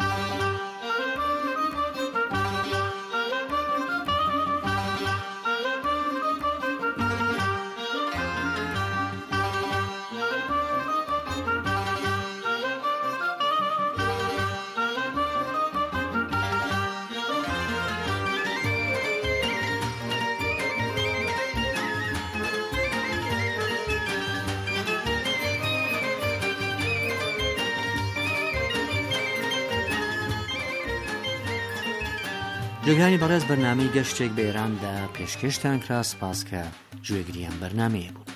جۆگرانی بەڕێز بەرنامەی گەشتێک بە ئێراندا پێشکەشتان کرا. سپاس کە گوێگریان بەرنامەیە بوو.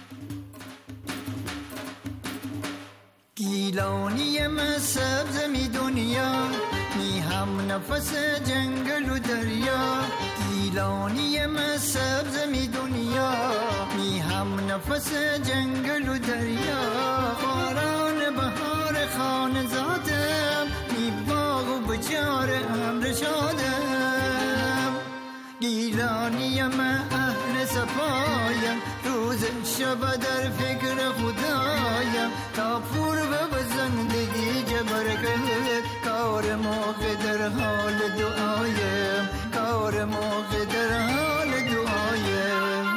گیلانیمە سەبزەمی دنیا می هەم نەفەسە جەنگەل و دەریا. گیلانیمە سەبزەمی دنیا می هەم نەفەسە جەنگەل و دەریا. بارانە بەهارە خانەزادم می باغ و بجارە ئەمرە شادم. گیلانیمە ئەهل سەفایم روز شب در فکر خدایم. تا پور به زندگی جبرکت کار موقع در حال دعایم. کار موقع در حال دعایم.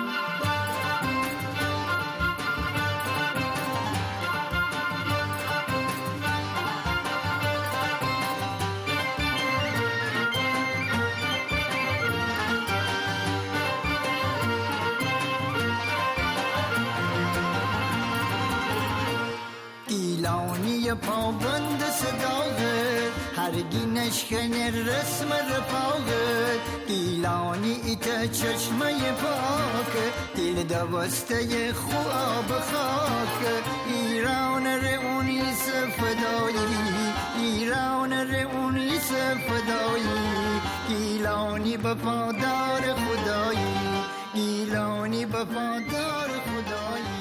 پابند صداقت هرگی نشکن رسم رفاقت. گیلانی ایتا چشمه پاک دل دوسته خواب خاک. ایران رئونی سفدایی ایران رئونی سفدایی. گیلانی وفادار خدایی گیلانی وفادار خدایی.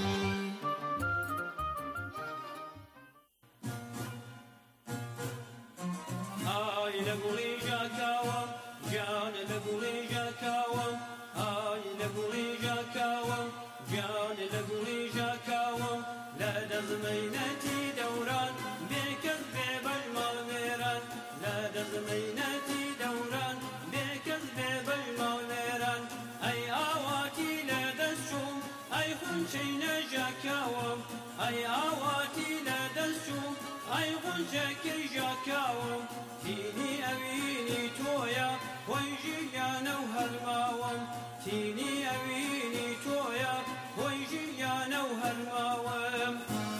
ئەی ئاواتی لە دەستوم ئەی غونجەکەی ژاکاوم. تینی ئەوینی تۆیە خۆی ژیانە و هەرماوم. تینی ئەوینی تۆیە خۆی ژیانە و هەرماوم.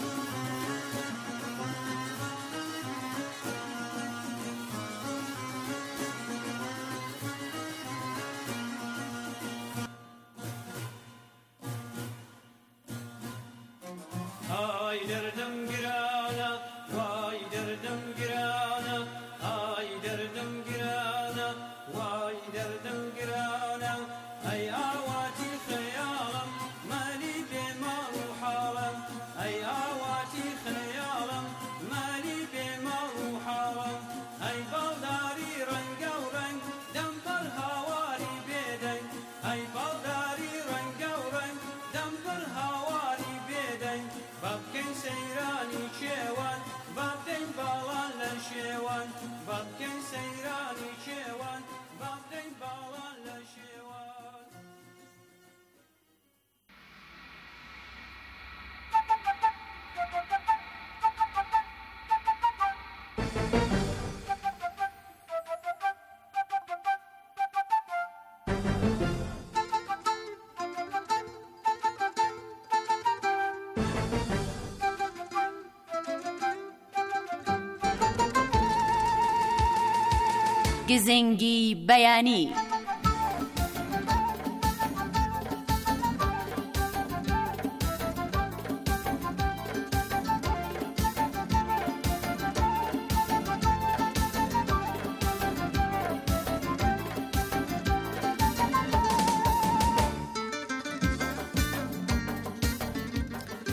گزنگی بەیانی.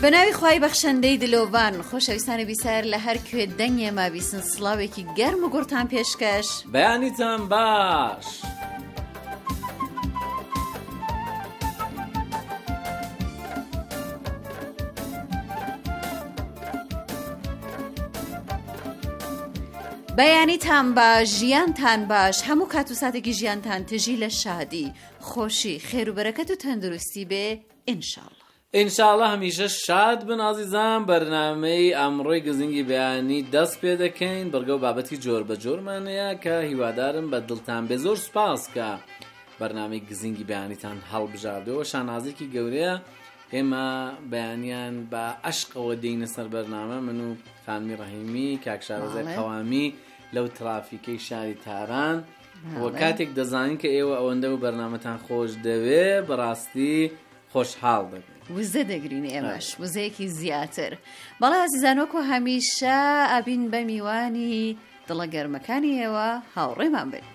بەناوی خوای بەخشەندەی دلۆڤان خۆشەویستانی بیسەر لە هەر کوێ دەنگێ ما بیسن سڵاوێکی گەرم و گورتان پێشکەش بەیانیتان باش. بەیانیتان باش، ژیانتان باش، هەموو کات و ساتێکی ژیانتان تژی لە شادی، خۆشی، خێر و بەرەکەت و تەندروستی بێ ئینشاءڵڵا. ئینشاءڵڵا هەمیشە شاد بن ئازیزان. بەرنامەی ئەمڕۆی گزنگی بەیانی دەست پێ دەکەین بەرگە و بابەتی جۆر بە جۆرمانەیە کە هیوادارم بە دڵتان بێ. زۆر سوپاس کە بەرنامەی گزنگی بەیانیتان هەڵبژاردەوە. شانازێکی گەورەیە ئێمە بەیانیان بە عەشقەوە دێینە سەر بەرنامە، من و خانمی ڕەحیمی کاکشارەزای قەوامی لەو ترافیکەی شاری تاران. وە کاتێک دەزانین کە ئێوە ئەوەندە و بەرنامەتان خۆش دەوێ بەڕاستی خۆشحاڵ دەبێت. وزە دەگرین ئێمەش وزەیەکی زیاتر. بەڵێ ئازیزان وەکو هەمیشە ئەبین بە میوانی دڵە گەرمەکانی ئێوە هاوڕێمان بن.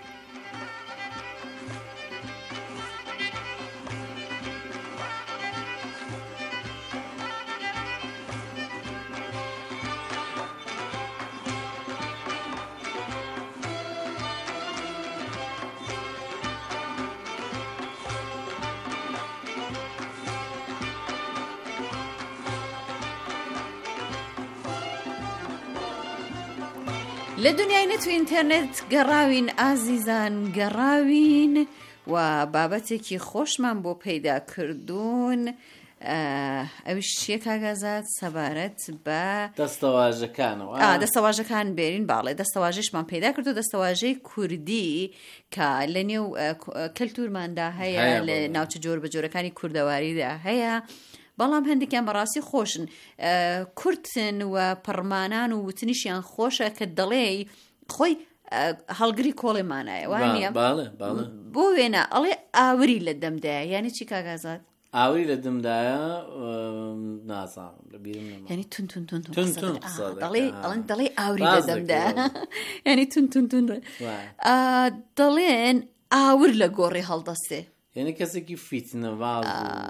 لە دنیای نێت و ئینتەرنێت گەڕاوین ئازیزان، گەڕاوین و بابەتێکی خۆشمان بۆ پەیدا کردوون. ئەویش چیە کاگازات؟ سەبارەت بە دەستەواژەکانەوە. دەستەواژەکان بێرین. باڵێ دەستەواژەشمان پەیدا کردو، دەستەواژەی کوردی کە لە نێو کەلتورماندا هەیە، لە ناوچە جۆر بە جۆرەکانی کوردەواریدا هەیە. بەڵام هەندێکیان بەڕاستی خۆشن، کورتن و پەڕمانان و وتنیشیان خۆشە کە دەڵێ خۆی هەڵگری کۆڵێمانایە وانە بۆ وێنە ئەڵێ ئاوری لە دەمدایە. یعنی چی کاگازات؟ ئاوری لە دەمدایە نازانم لە بیرم نەما. یعنی تون تون تون دەڵێ ئەڵێن دەڵێ ئاوری لە دەمدایە، یعنی تون تون تون دەڵێن ئاور لە گۆڕی هەڵدەستێ. یعنی کەسێکی فیتنەواز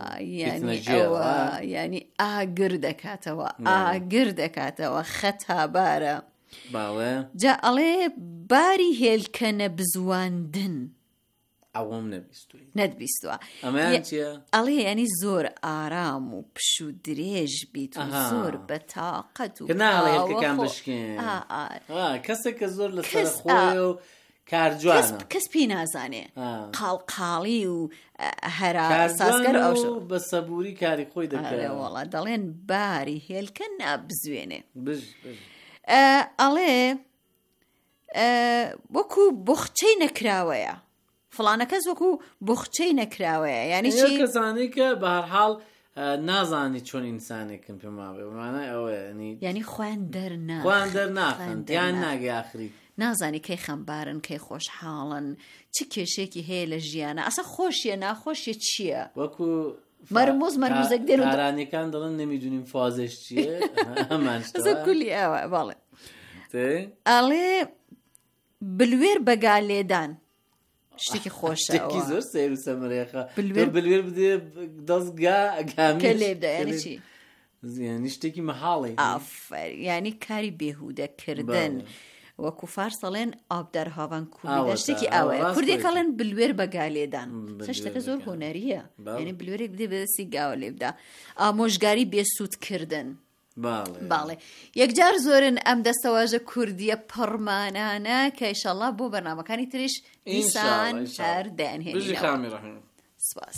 یعنی ئاگر دەکاتەوە، ئاگر دەکاتەوە، خەتابارە. باڵێ جا ئەڵێ باری هێلکەنە بزواندن ئەوەم نەبیستوی نەتبیستوە. ئەمەیان چییە؟ ئەڵێ یعنی زۆر ئارام و پش و درێژ بیت و زۆر بەتاقەت و ناڵێ هێلکەکان بشکێن. کەسێک کە زۆر لەسەر خۆی و کارجوانە، کەس پێی نازانێ، قاڵقاڵی و هەرا سازگەر ئەو بە سەبووری کاری خۆی دەکرێت. وەڵا دەڵێن باری هێلکە نابزوێنێ. ئەڵێ وەکو بۆخچەی نەکراوەیە، فڵانە کەس وەکو بۆخچەی نەکراوەیە. یعنی چی؟ کەسانی کە بە هەرحاڵ نازانی چۆن ئینسانێکن پێماوێ مانای ئەوەیە، یعنی خوان دەرنا خوان دەرناخن یان ناگەی ئاخری نازانی کەی خەمبارن کەی خۆشحاڵن، چ کێشێکی هەیە لە ژیانە، ئەسا خۆشیە ناخۆشیە چییە؟ وەکو مەرمۆز مەرموزێک دێن و کارانیەکان دەڵێن نەمیدونیم فازش چییە. ئەسا کولی ئەوە. بەڵێ ئەڵێ بلوێر بەگا لێدان شتێکی خۆشە، زۆر سیر و سەمرێخە. بلوێر بدێ دەستگا ئەگامی کە لێ بدە. یعنی چی؟ یعنی شتێکی مەحاڵی. ئافەر یعنی کاری بێهودەکردن. وەکو فارسەڵێن ئابدار هاوان کوردی شتێکی ئەوەیە. کوردێکەڵێن بلوێر بەگا لێدان. شتەکە زۆر هۆنەریە، یعنی بلوێرێک بدێ بەدەستی گاوە لێ بدە. ئامۆژگاری بێسوودکردن. باڵێ یەکجار زۆرن ئەم دەستەواژە کوردیە پەڕمانانە کە ئیشەڵڵا بۆ بەرنامەکانی تریش ئینسان هەر دەیانهێنینەوە. سپاس.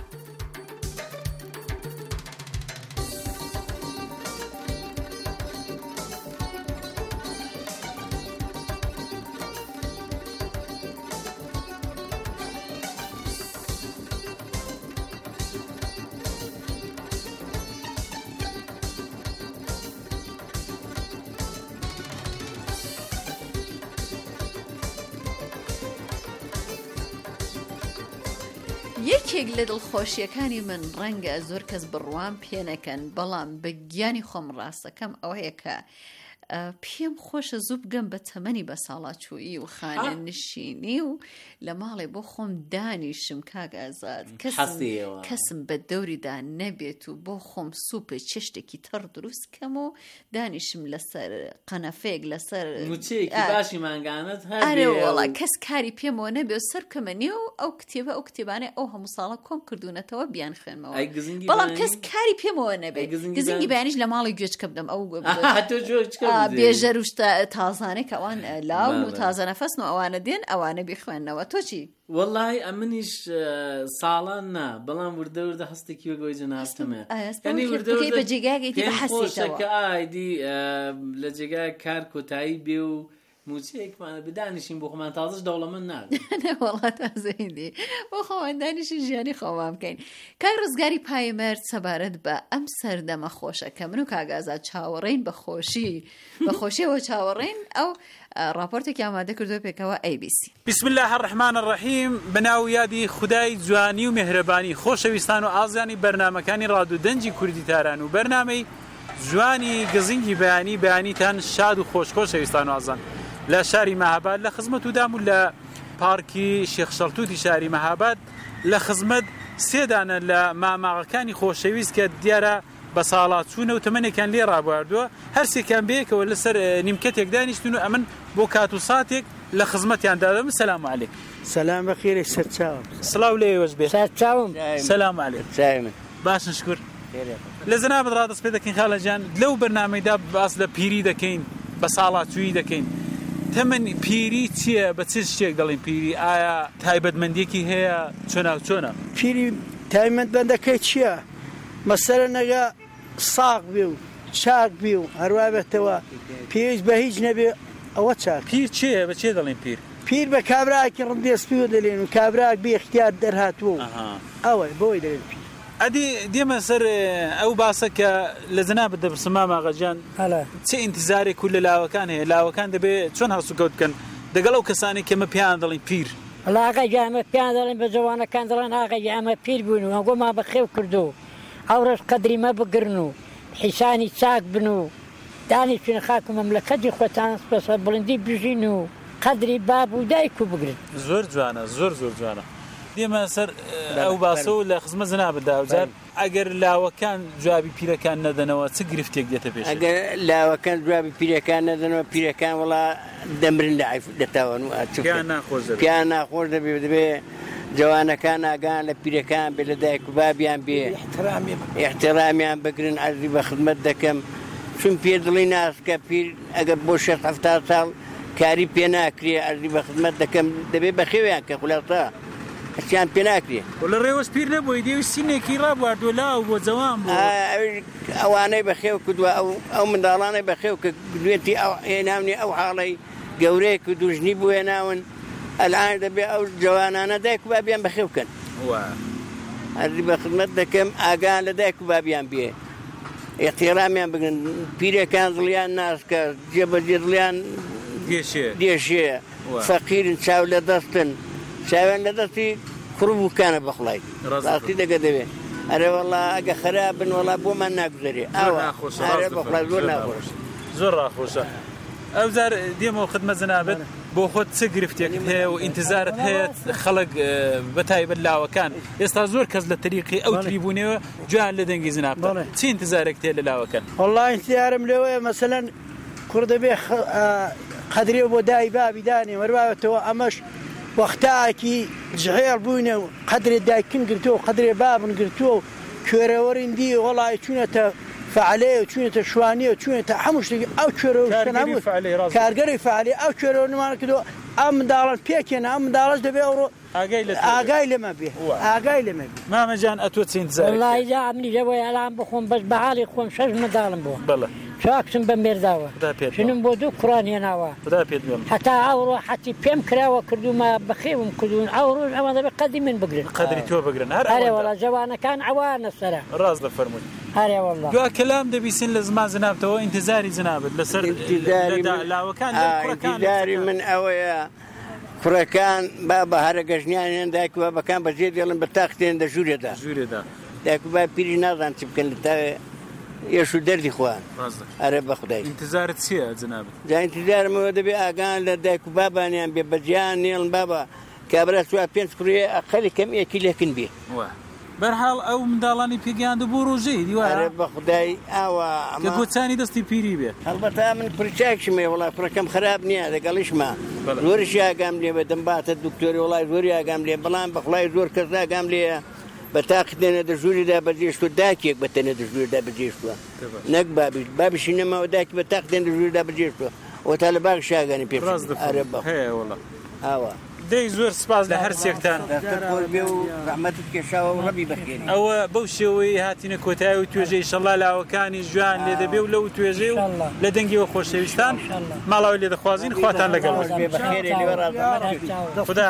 یەکێک لە دڵخۆشیەکانی من ڕەنگە زۆر کەس بڕوان پێ نەکەن، بەڵام بە گیانی خۆم ڕاستەکەم ئەوەیە کە پێم خۆشە زوو بگەم بە تەمەنی بە ساڵاتچوویی و خانە نشینی و لە ماڵێ بۆ خۆم دانیشم کاک ئازاد کەسم بە دەوریدا نەبێت و بۆ خۆم سوپە چێشتێکی تەڕ دروست کەم و دانیشم لەسەر قەنەفەیەک لەسەر باشی مانگانت ئەرێ وەڵا کەس کاری پێمەوە نەبێ و سەر بکەمەنی و ئەو کتێبە ئەو کتێبانەی ئەو هەموو ساڵە کۆم کردوونەتەوە بیان خوێنمەوە بەڵام کەس کاری پێمەوە نەبێ گزنگی بەیانیش لە ماڵی گوێچ کە بدەم ئەو بێژەر وشتە تازانێک ئەوان لاون و تازە نەفەسن و ئەوانە دێن ئەوانە بیخوێننەوە تۆ چی؟ وەڵای ئەمنیش ساڵان نا بەڵام وردە وردە هەستێکی وەگەوەی جەناستەمە بە جێگایگەیتی بە حەسیتەوە ئایدی لە جێگای کار کۆتایی بێ و موچەیەکمانە بدانیشین بۆ خۆمان تازەش دەوڵەمەند نابێت وەڵات تازەیدی بۆ خۆمان دانیشی ژیانی خۆمان بکەین کای ڕزگاری پایمەرد سەبارەت بە ئەم سەردەمە خۆشەکە من و کاگازات چاوەڕێین بە خۆشی بە خۆشیەوە چاوەڕێین ئەو راپۆرتێکی ئامادە کردووە پێکەوە ئەی بی سی. بسم الله الرحمن الرحیم بەناو یادی خودای جوانی و مهرەبانی خۆشەویستان و ئازانی بەرنامەکانی ڕادودەنجی کوردی تاران و بەرنامەی جوانی گزنگی بەیانی بەیانیتان شاد و خۆشخۆشەویستان و ئازان لە شاری مەهاباد لە خزمەت و دام و لە پارکی شێخ شەڵتوتی شاری مەهاباد لە خزمەت سێدانە لە ماماغەکانی خۆشەویست کە دیارە بە ساڵات چوونە و تەمەنێکیان لێ ڕابواردووە هەرسێکیان بەیەکەوە لەسەر نیمکەتێک دانیشتون و ئەمن بۆ کات و ساتێک لە خزمەتیان دادەم. سەلام عەلەیک. سەلام بەخێرێک سەرچاوم. سڵاو لێوەش بێ. سەرچاوم. سەلام عەلەیک. چاوم. باشن شکر. لە جەنابەت ڕادەست پێ دەکەین خاڵەجان لەو بەرنامەیدا باس لە پیری دەکەین بە ساڵاتچوویی دەکەین. تەمەن پیری چییە بە چ شتێک دەڵێن پیری ئایا تایبەتمەندێکی هەیە چۆنا چۆنە؟ پیری تایبەتمەندەکەی چییە؟ مەسەرە نەگە ساغ بێ و چاک بێ و هەروە بێتەوە پێویست بە هیچ نەبێ ئەوە چاک. پیر چییە بە چێ دەڵێن پیر؟ پیر بە کابراایکی ڕندێسپیوە دەلێن و کابراک بێ اختیار دەرهاتووە ئەوەی بۆی دەوێت پیر. ئەدی دێمە سەر ئەو باسە کە لە جەنابەت دەپرسم ماماغەجان چه ئینتیزارێک و لە لاوەکان هەیە لاوەکان دەبێت چۆن هەسوکەوت بکەن دەگەڵ ئەو کەسانی کەمە پیان دەڵێن پیر؟ ئاغا ئێمە پیان دەڵێن بە جوانەکان دەڵێن ئاغا ئێمە پیر بوون و هەنگۆ ما بەخێو کردو ئەوڕۆژ قەدری مە بگرن و حیسانی چاک بن و دانیشتن خاکم مەملەکەتی خۆتان بەسەر بڵندی بژین و قەدری باب و دایک و بگرن. زۆر جوانە زۆر زۆر جوانە. دێمە سەر ئەو باسە و لە خزمە جەنابەتدا وجار ئەگەر لاوەکان جوابی پیرەکان نەدەنەوە چ گرفتێک دێتە پێش؟ ئەگەر لاوەکان جوابی پیرەکان نەدەنەوە پیرەکان وڵا دەمرن لە دەتاوەن پیان ناخۆش دەبێ دەبێ جوانەکان ئاگان لە پیرەکان بێ لە دایک و بابیان بێ احترامیان بگرن. عەرزی بە خزمەت دەکەم چون پێ دڵی ناسکە پیر ئەگەر بۆ شەست هەفتاد ساڵ کاری پێ ناکرێ عەرزی بە خزمەت دەکەم دەبێ بەخێویان کە خولاسا هەچیان پێ ناکرێ. لە ڕێوەش پیر نەبووی دێوی سینێکی ڕابواردووە لاو بۆ جەوان بوو ئەوانەی بەخێو کردووە ئەو منداڵانەی بەخێو کە دوێتی هێناونی ئەو حاڵەی گەورەیەک و دوژنی بوو هێناون ئەلان دەبێ ئەو جوانانە دایک و بابیان بەخێو بکەن. عەرزی بە خزمەت دەکەم ئاگان لە دایک و بابیان بێ احتیرامیان بگرن. پیرەکان دڵیان ناسکە جێبەجێ دڵیان دێشێ فەقیرن چاو لە دەستن چاوێن لە دەستی کوڕ بووکانە بەخڵای ڕاستی دەگە دەوێت ئەرێ وەڵا ئەگە خراپن وەڵا بۆمان ناگوزارێ ئەوە بەخڵای زۆر ناخۆش زۆر ڕاخۆشە. ئەو جار دێمەوە خدمە جەنابەت بۆ خۆت چ گرفتێکت هەیە و ئینتیزارت هەیە خەڵک بەتایبەت لاوەکان ئێستا زۆر کەس لە تەریقی ئەو تریبوونەوە جوان لە دەنگی جەنابەت چی ئینتیزارێک هەیە لە لاوەکان؟ وەڵای ئینتیزارم لەوەیە مەسەلەن کوڕ دەبێ قەدرێ بۆ دای بابی دانێ وەرواوێتەوە ئەمەش وەختاکی جهێڵ بووینە و قەدرێ دایکن گرتووە و قەدرێ بابن گرتووە و کوێرەوەڕیندی وەڵای چوونەتە فعالەیە و چوونێتە شوانیە و چوونێتە هەموو شتێکی ئەو کوێرە کارگەری فعالی ئەو کوێرەوە نمان کردەوە ئەم منداڵان پێکێنە ئەم منداڵەش دەبێ ئەوڕۆ ئاگای لەمە بێ ئاگای لەمە بێ. مامەجان ئەتۆ چ ئینتیزارێک؟ وەڵای ئەمنی لەوەی ئەلان بخۆم بەس بەحاڵی خۆم شەش منداڵم بووە چاکسم بە مێرداوە شنم بۆ دوو کوڕان هێناوە هەتا ئەوڕۆ حەتی پێم کراوە کردومە بەخێوم کردوون ئەو ڕۆژ ئەوە دەبێت قەدی من بگرن قەدری تۆ بگرن هەرێ وەڵا جوانەکان ئەوانە سەرە ڕاست دەفەرمووی هەرێ وەڵا دوا کەلام دەبیسن لە زمان جەنابەتەوە ئینتیزاری جەنابەت لەسەر لاوەکان ئینتیزاری من ئەوەیە کوڕەکان با بە هەرە گەژنیان دایک و بابەکان بەجێ دێڵن بە تاختێن دە ژوورێدا ژوورێدا دایک و باب پیری نازان چی بکەن لە تاوێ ئێش و دەردی خوان ئەرە بە خودای انتظارت چییە جنابەت؟ جا انتظارمەوە دەبێ ئاگان لە دایک و بابانیان بێ بەجیان نێڵن بابا کابرا سووا پێنج کوڕێ ئەقەلی کەم ئێکی لێکن بێ بەرحاڵ ئەو منداڵانی پێگەیاندە بۆ ڕۆژەی دیوارە بە خودای ئاوا کە گۆچانی دەستی پیری بێ هەڵبەتا من پرچاکشمێ وڵای کوڕەکەم خراپ نییە لەگەڵیشمە زۆریش ئاگام لێ بە دەمباتە دکتۆری وڵای زۆری ئاگام لێ بەڵام بەخڵای زۆر کەس ئاگام لێە بە تاقی دێنە دەژووریدا بەجێشت و داکێک بە تەنە دەژووردا بەجێشتووە نەک بابیش بابیشی نەماوە داکی بە تاقی دێن دەژووریدا بەجێشتووە ئەوە تا لە باغ شاگانی پێ ئارە بە ئاوا دەی زۆر سپاس لە هەر سێکتان بێ و ڕەحمەتت کێشاوە و ڕەبی بەخێری ئەوە بەو شێوەی هاتینە کۆتایی و توێژەی ئینشەڵا لاوەکانی جوان لێ دەبێ و لەو توێژەی و لە دەنگیەوە خۆشەویستان ماڵاوی لێ دەخوازین خواتان لەگەڵ خدا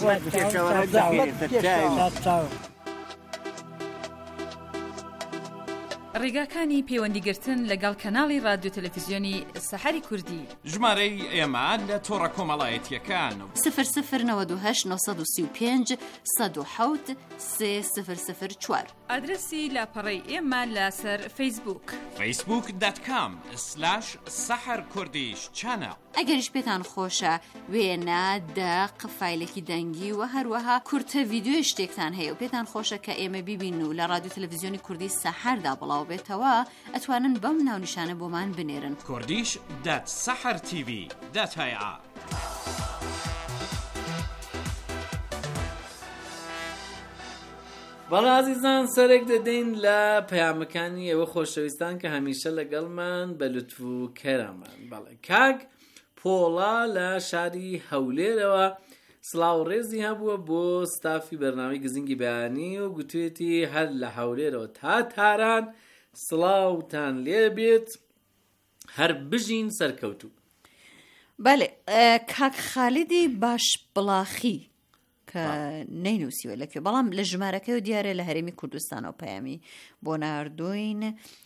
ڕێگاکانی پەیوەندیگرتن لەگەڵ کەناڵی رادیۆ تەلەڤیزیۆنی سەحەری کوردی ژمارەی ئێمە لە تۆڕە کۆمەڵایەتیەکان سفر سفر نەوەد و هەشت نۆ سی و پێنج سەد و حەوت سێ سفر سفر چوار ئادرسی لاپەڕەی ئێمە لەسەر فەیسبوک فەیسبوک دات کام سلاش سەحەر کوردیش چانە ئەگەریش پێتان خۆشە وێنە دەق فایلێکی دەنگی و هەروەها کورتە ڤیدیۆی شتێکتان هەیە و پێتان خۆشە کە ئێمە بیبین و لە رادیۆ تەلەڤیزیۆنی کوردی سەحەردا بڵاو بێتەوە ئەتوانن بەم ناونیشانە بۆمان بنێرن کوردیش دات سەحەر تیڤی دات هەیە بەڵێ عزیزان سەرێک دەدەین لە پەیامەکانی ئێوە خۆشەویستان کە هەمیشە لەگەڵمان بە لوتف و کەرەمان بەڵێ کاک پۆڵا لە شاری هەولێرەوە سڵاو ڕێزی هەبووە بۆ ستافی بەرنامەی گزینگی بەیانی و گوتوێتی هەر لە هەولێرەوە تا تاران سڵاوتان لێ بێت هەر بژین سەرکەوتوو. بەڵێ کاک خالیدی باش بڵاخی کە نەینووسیوە لەکوێ بەڵام لە ژمارەکەی و دیارە لە هەرێمی کوردستانەوە پەیامی بۆ ناردوین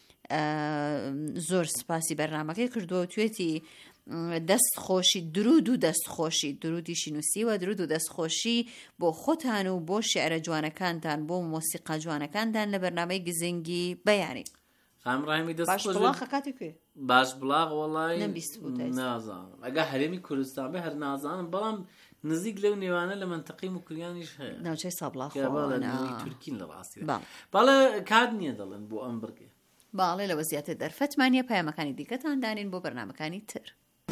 زۆر سپاسی بەرنامەکەی کردووە و توێتی دەست خۆشی درود و دەست خۆشی درودیشی نووسیوە درود و دەست خۆشی بۆ خۆتان و بۆ شێعرە جوانەکانتان بۆ مۆسیقا جوانەکانتان لە بەرنامەی گزینگی بەیانی. باش بڵاخە کاتی کوێ؟ باش بڵاغ وەڵای نازانم ئەگە هەرێمی کوردستان بێ هەر نازانم بەڵام نزیک لەو نێوانە لە منتەقی موکریانیش هەیە ناوچەی سابڵاخ تورکین لە ڕاستی باڵە کات نییە دەڵێن بۆ ئەم بڕگێ باڵێ لەوە زیاتر دەرفەتمانیە پەیامەکانی دیکەتان دانین بۆ بەرنامەکانی تر.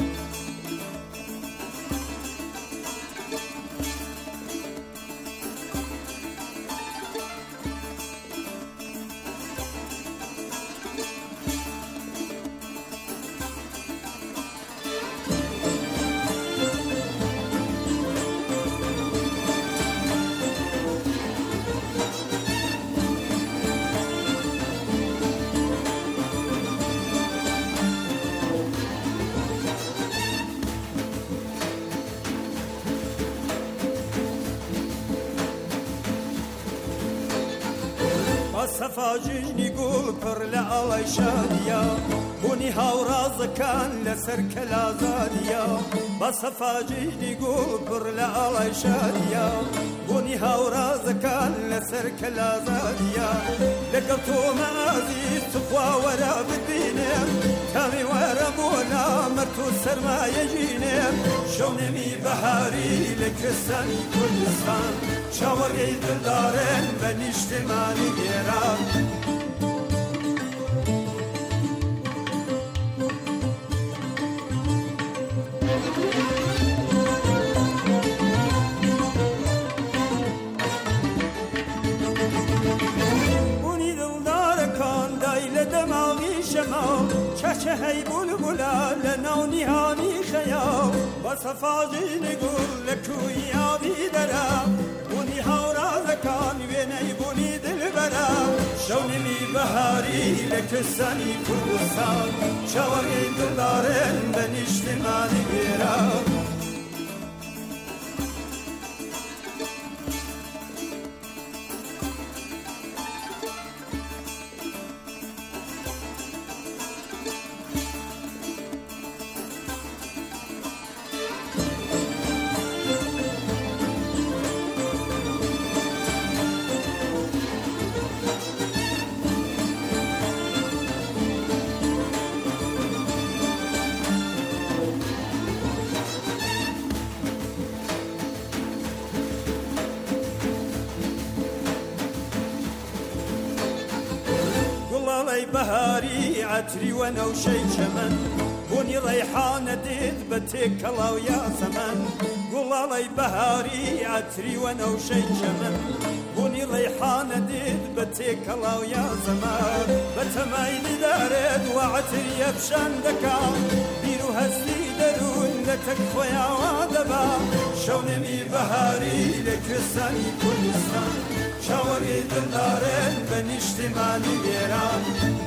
سەفاجینی گوڵ پڕ لە ئەڵی شادیە بوونی هاوڕازەکان لەسەر کەلازادیە بە سەفاجینی گوڵ پڕ لە ئەڵی شادیە بوونی هاوڕازەکان لەسەر کەلازادیە لەگەڵ تۆمە ئازیز تخوا وەرە ببینێ تامی وەرە بۆ نامەرد و سەرمایە ژینێ شەونێمی بەهاری لە کوێستانی کوردستان چاوەڕێی دڵدارن بە نیشتمانی گێران بوونی دڵدارەکان دای لە دەماغی شەما چەچە هەی بولبولا لە ناو نیهانی خەیاڵ بە سەفاجینی گوڵ لە کوی ئابی دەرە بوونی هاوڕازەکان وێنەی بوونی دلبەرە شەونمی بەهاری لە کوێستانی کوردستان چاوەڕێی دڵدارن بە نیشتمانی گێرە بهاري عتري ونوشي شمن بوني ريحانة ديد بتيك الله ويا زمن قول علي بهاري عتري ونوشي شمن بوني ريحانة ديد بتيك الله ويا زمان بتمايل دارد وعتري يبشان دكا بيرو هزلي درون لتك خويا وادبا شونمي بهاري لكرساني كردستان شاوري دلارن بنشتماني بيران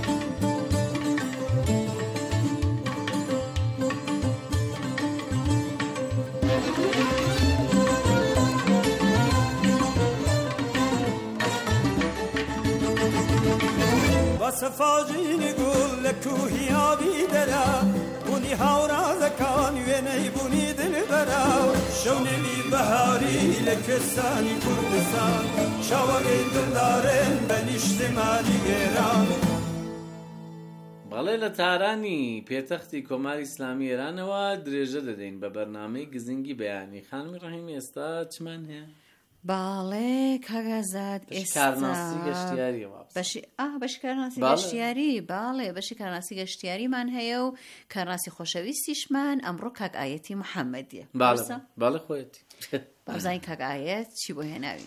بسفاجين يقول لك وهي عبيدلا بني هاورا ذكان ويني بني دلبرا شوني بهاري لكرساني كردستان شاوري دلارن بنشتماني غيران بەڵێ لە تارانی پێتەختی کۆماری ئیسلامی ئێرانەوە درێژە دەدەین بە بەرنامەی گزنگی بەیانی. خانمی ڕەحیم ئێستا چمان هەیە؟ باڵێ کاگازات کارناسی گەشتیاریەوە بەشی ئاه بەشی کارناسی گەشتیاری باڵێ بەشی کارناسی گەشتیاریمان هەیە و کارناسی خۆشەویستیشمان ئەمڕۆ کاک ئایەتی محەممەدیە. باڵێ خۆیەتی بابزانین کاک ئایەت چی بۆ هێناوی.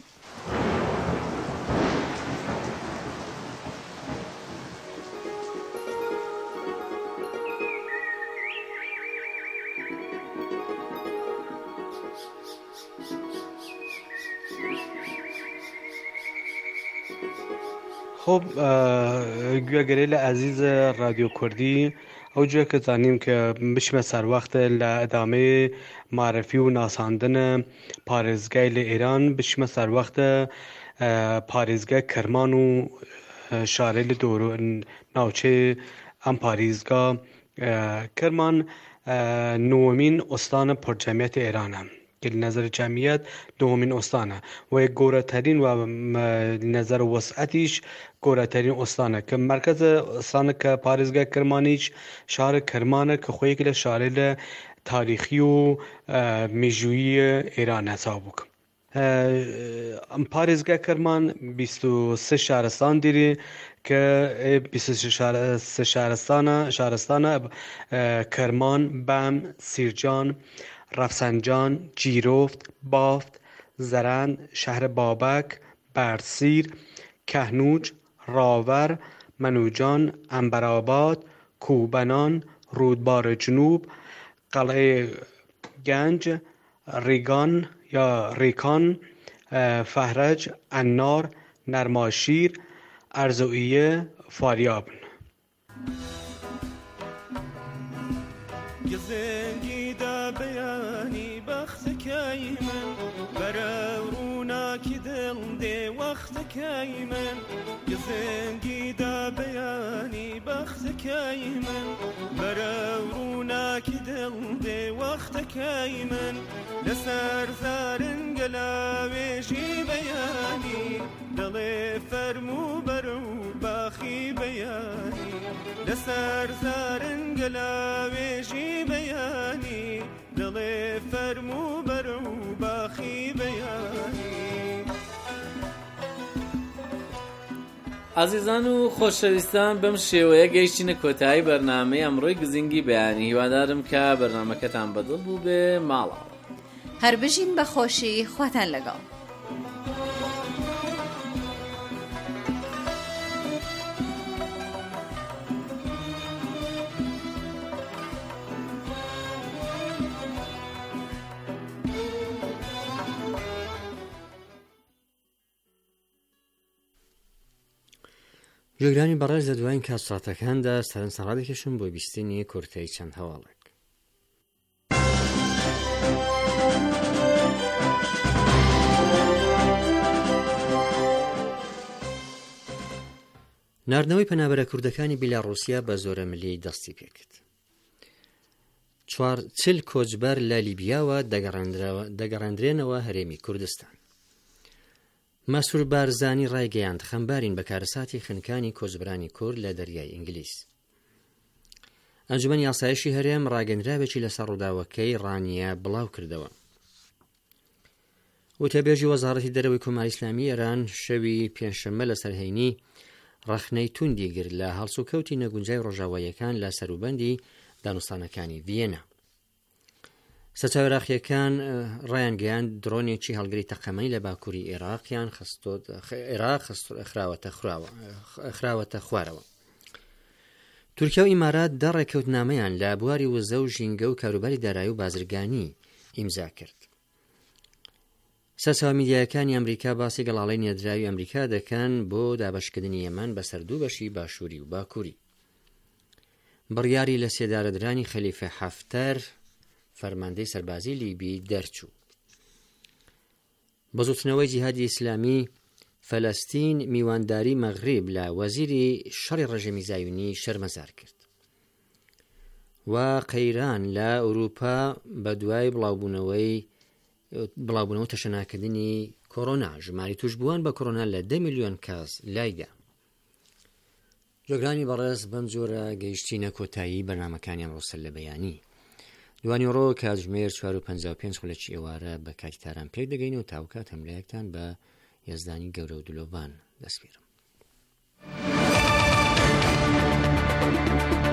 خب گوێگەرەی لە عزیز رادیۆ کوردی ئەو گوێ کە زانیم کە بچمە سەروەختە لە ئەدامەی معرفی و ناساندنە پارێزگای لە ئێران بچمە سەروەختە پارێزگای کەرمان و شارەی لە دۆرۆ ناوچەی ئەم پارێزگا کەرمان نۆمین ئۆستانە پرجەمیەتی ئێرانە که نظر جمعیت دومین استانه و یک گورترین و نظر وسعتیش گورترین استانه که مرکز استانه که پارێزگای کرمانیش شهر کرمانه که خویی که شهر تاریخی و میجویی ایران حساب بک. پارێزگای کرمان بیست و سه شهرستان دیری که بیست و سه شهرستان شهرستان کرمان، بم، سیرجان، رفسنجان، جیرفت، بافت، زرند، شهر بابک، بردسیر، کهنوج، راور، منوجان، عنبرآباد، کوهبنان، رودبار جنوب، قلعه گنج، ریگان یا ریکان، فهرج، انار، نرماشیر، ارزوئیه، فاریاب. گزنگی دا بیانی بخت کای من برونا کی دل دی وقت کای من گزنگی دا بیانی بخت کای من برونا کی دل دی وقت کای من لسر زارن گلاوی جی بیانی دل فرمو برو باخی بیانی لسر زارن گلاوی جی بیانی دل فرمو برو باخی بیانی. عزیزان و خۆشەویستان بەم شێوەیە گەیشتینە کۆتایی بەرنامەی ئەمڕۆی گزنگی بەیانی. هیوادارم کە بەرنامەکەتان بەدڵ بوو بێ ماڵەوە. هەر بژین بە خۆشی خواتان لەگەڵ. گوێگرانی بەڕێز لە دوایین کاتساتەکاندا سەرنجڕادێکیشم بۆ بیستنی کورتەی چەند هەواڵێک. ناردنەوەی پەنابەرە کوردەکانی بیلاڕووسیا بە زۆرە ملی دەستی پێکرد. چوار چل کۆچبەر لە لیبیاوە دەگەڕێندرێنەوە هەرێمی کوردستان. مەسوور بارزانی ڕایگەیاند خەمبارین بە کارەساتی خنکانی کۆچبرانی کورد لە دەریای ئینگلیز. ئەنجومەنی ئاسایشی هەرێم ڕاگەندراوێکی لەسەر ڕووداوەکەی ڕانیە بڵاو کردەوە. وتەبێژی وەزارەتی دەرەوەی کۆماری ئیسلامی ئێران شەوی پێنجشەممە لە سەرهەینی ڕەخنەی توندی گر لە هەڵسوکەوتی نەگونجای ڕۆژاواییەکان لە سەروبەندی دانوستانەکانی ڤیێنا. سەرچاو عێراقیەکان ڕایان گەیاند درۆنێکی هەڵگری تەقەمەنی لە باکووری عێراقیان عێراق خراوەتە خوارەوە. تورکیا و ئیمارات دە ڕێکەوتنامەیان لە بواری وزە و ژینگە و کاروباری دارایی و بازرگانی ئیمزا کرد. سەرچاو میدیاکانی ئەمریکا باسی گەڵاڵەی نێردراوی ئەمریکا دەکەن بۆ دابەشکردنی یەمەن بەسەر دوو بەشی باشووری و باکووری. بڕیاری لە سێدارەدرانی خەلیفە حەفتەر فەرماندەی سەربازی لیبی دەرچوو. بەزوتنەوەی جیهادی ئیسلامی فەلەستین میوانداری مەغریب لە وەزیری شەڕی ڕێژەمی زایونی شەرمەزار کرد. و قەیران لە ئەوروپا بە دوای بڵاوبوونەوەی بڵاوبوونەوە تەشەناکردنی کۆڕۆنا ژماری توشبووان بە کۆڕۆنا لە دە میلیۆن کەس لایدا. جۆگرانی بەڕێز بەم جۆرە گەیشتینە کۆتایی بەرنامەکانیان ڕۆسەر لە بەیانی. دوانی ڕۆ کاتژمێر چوار و پەنجا و پێنج خولەکی ئێوارە بە کاتی تاران پێک دەگەین و تاوکات هەملایەکتان بە یەزدانی گەورە و دلۆڤان دەسپێرم.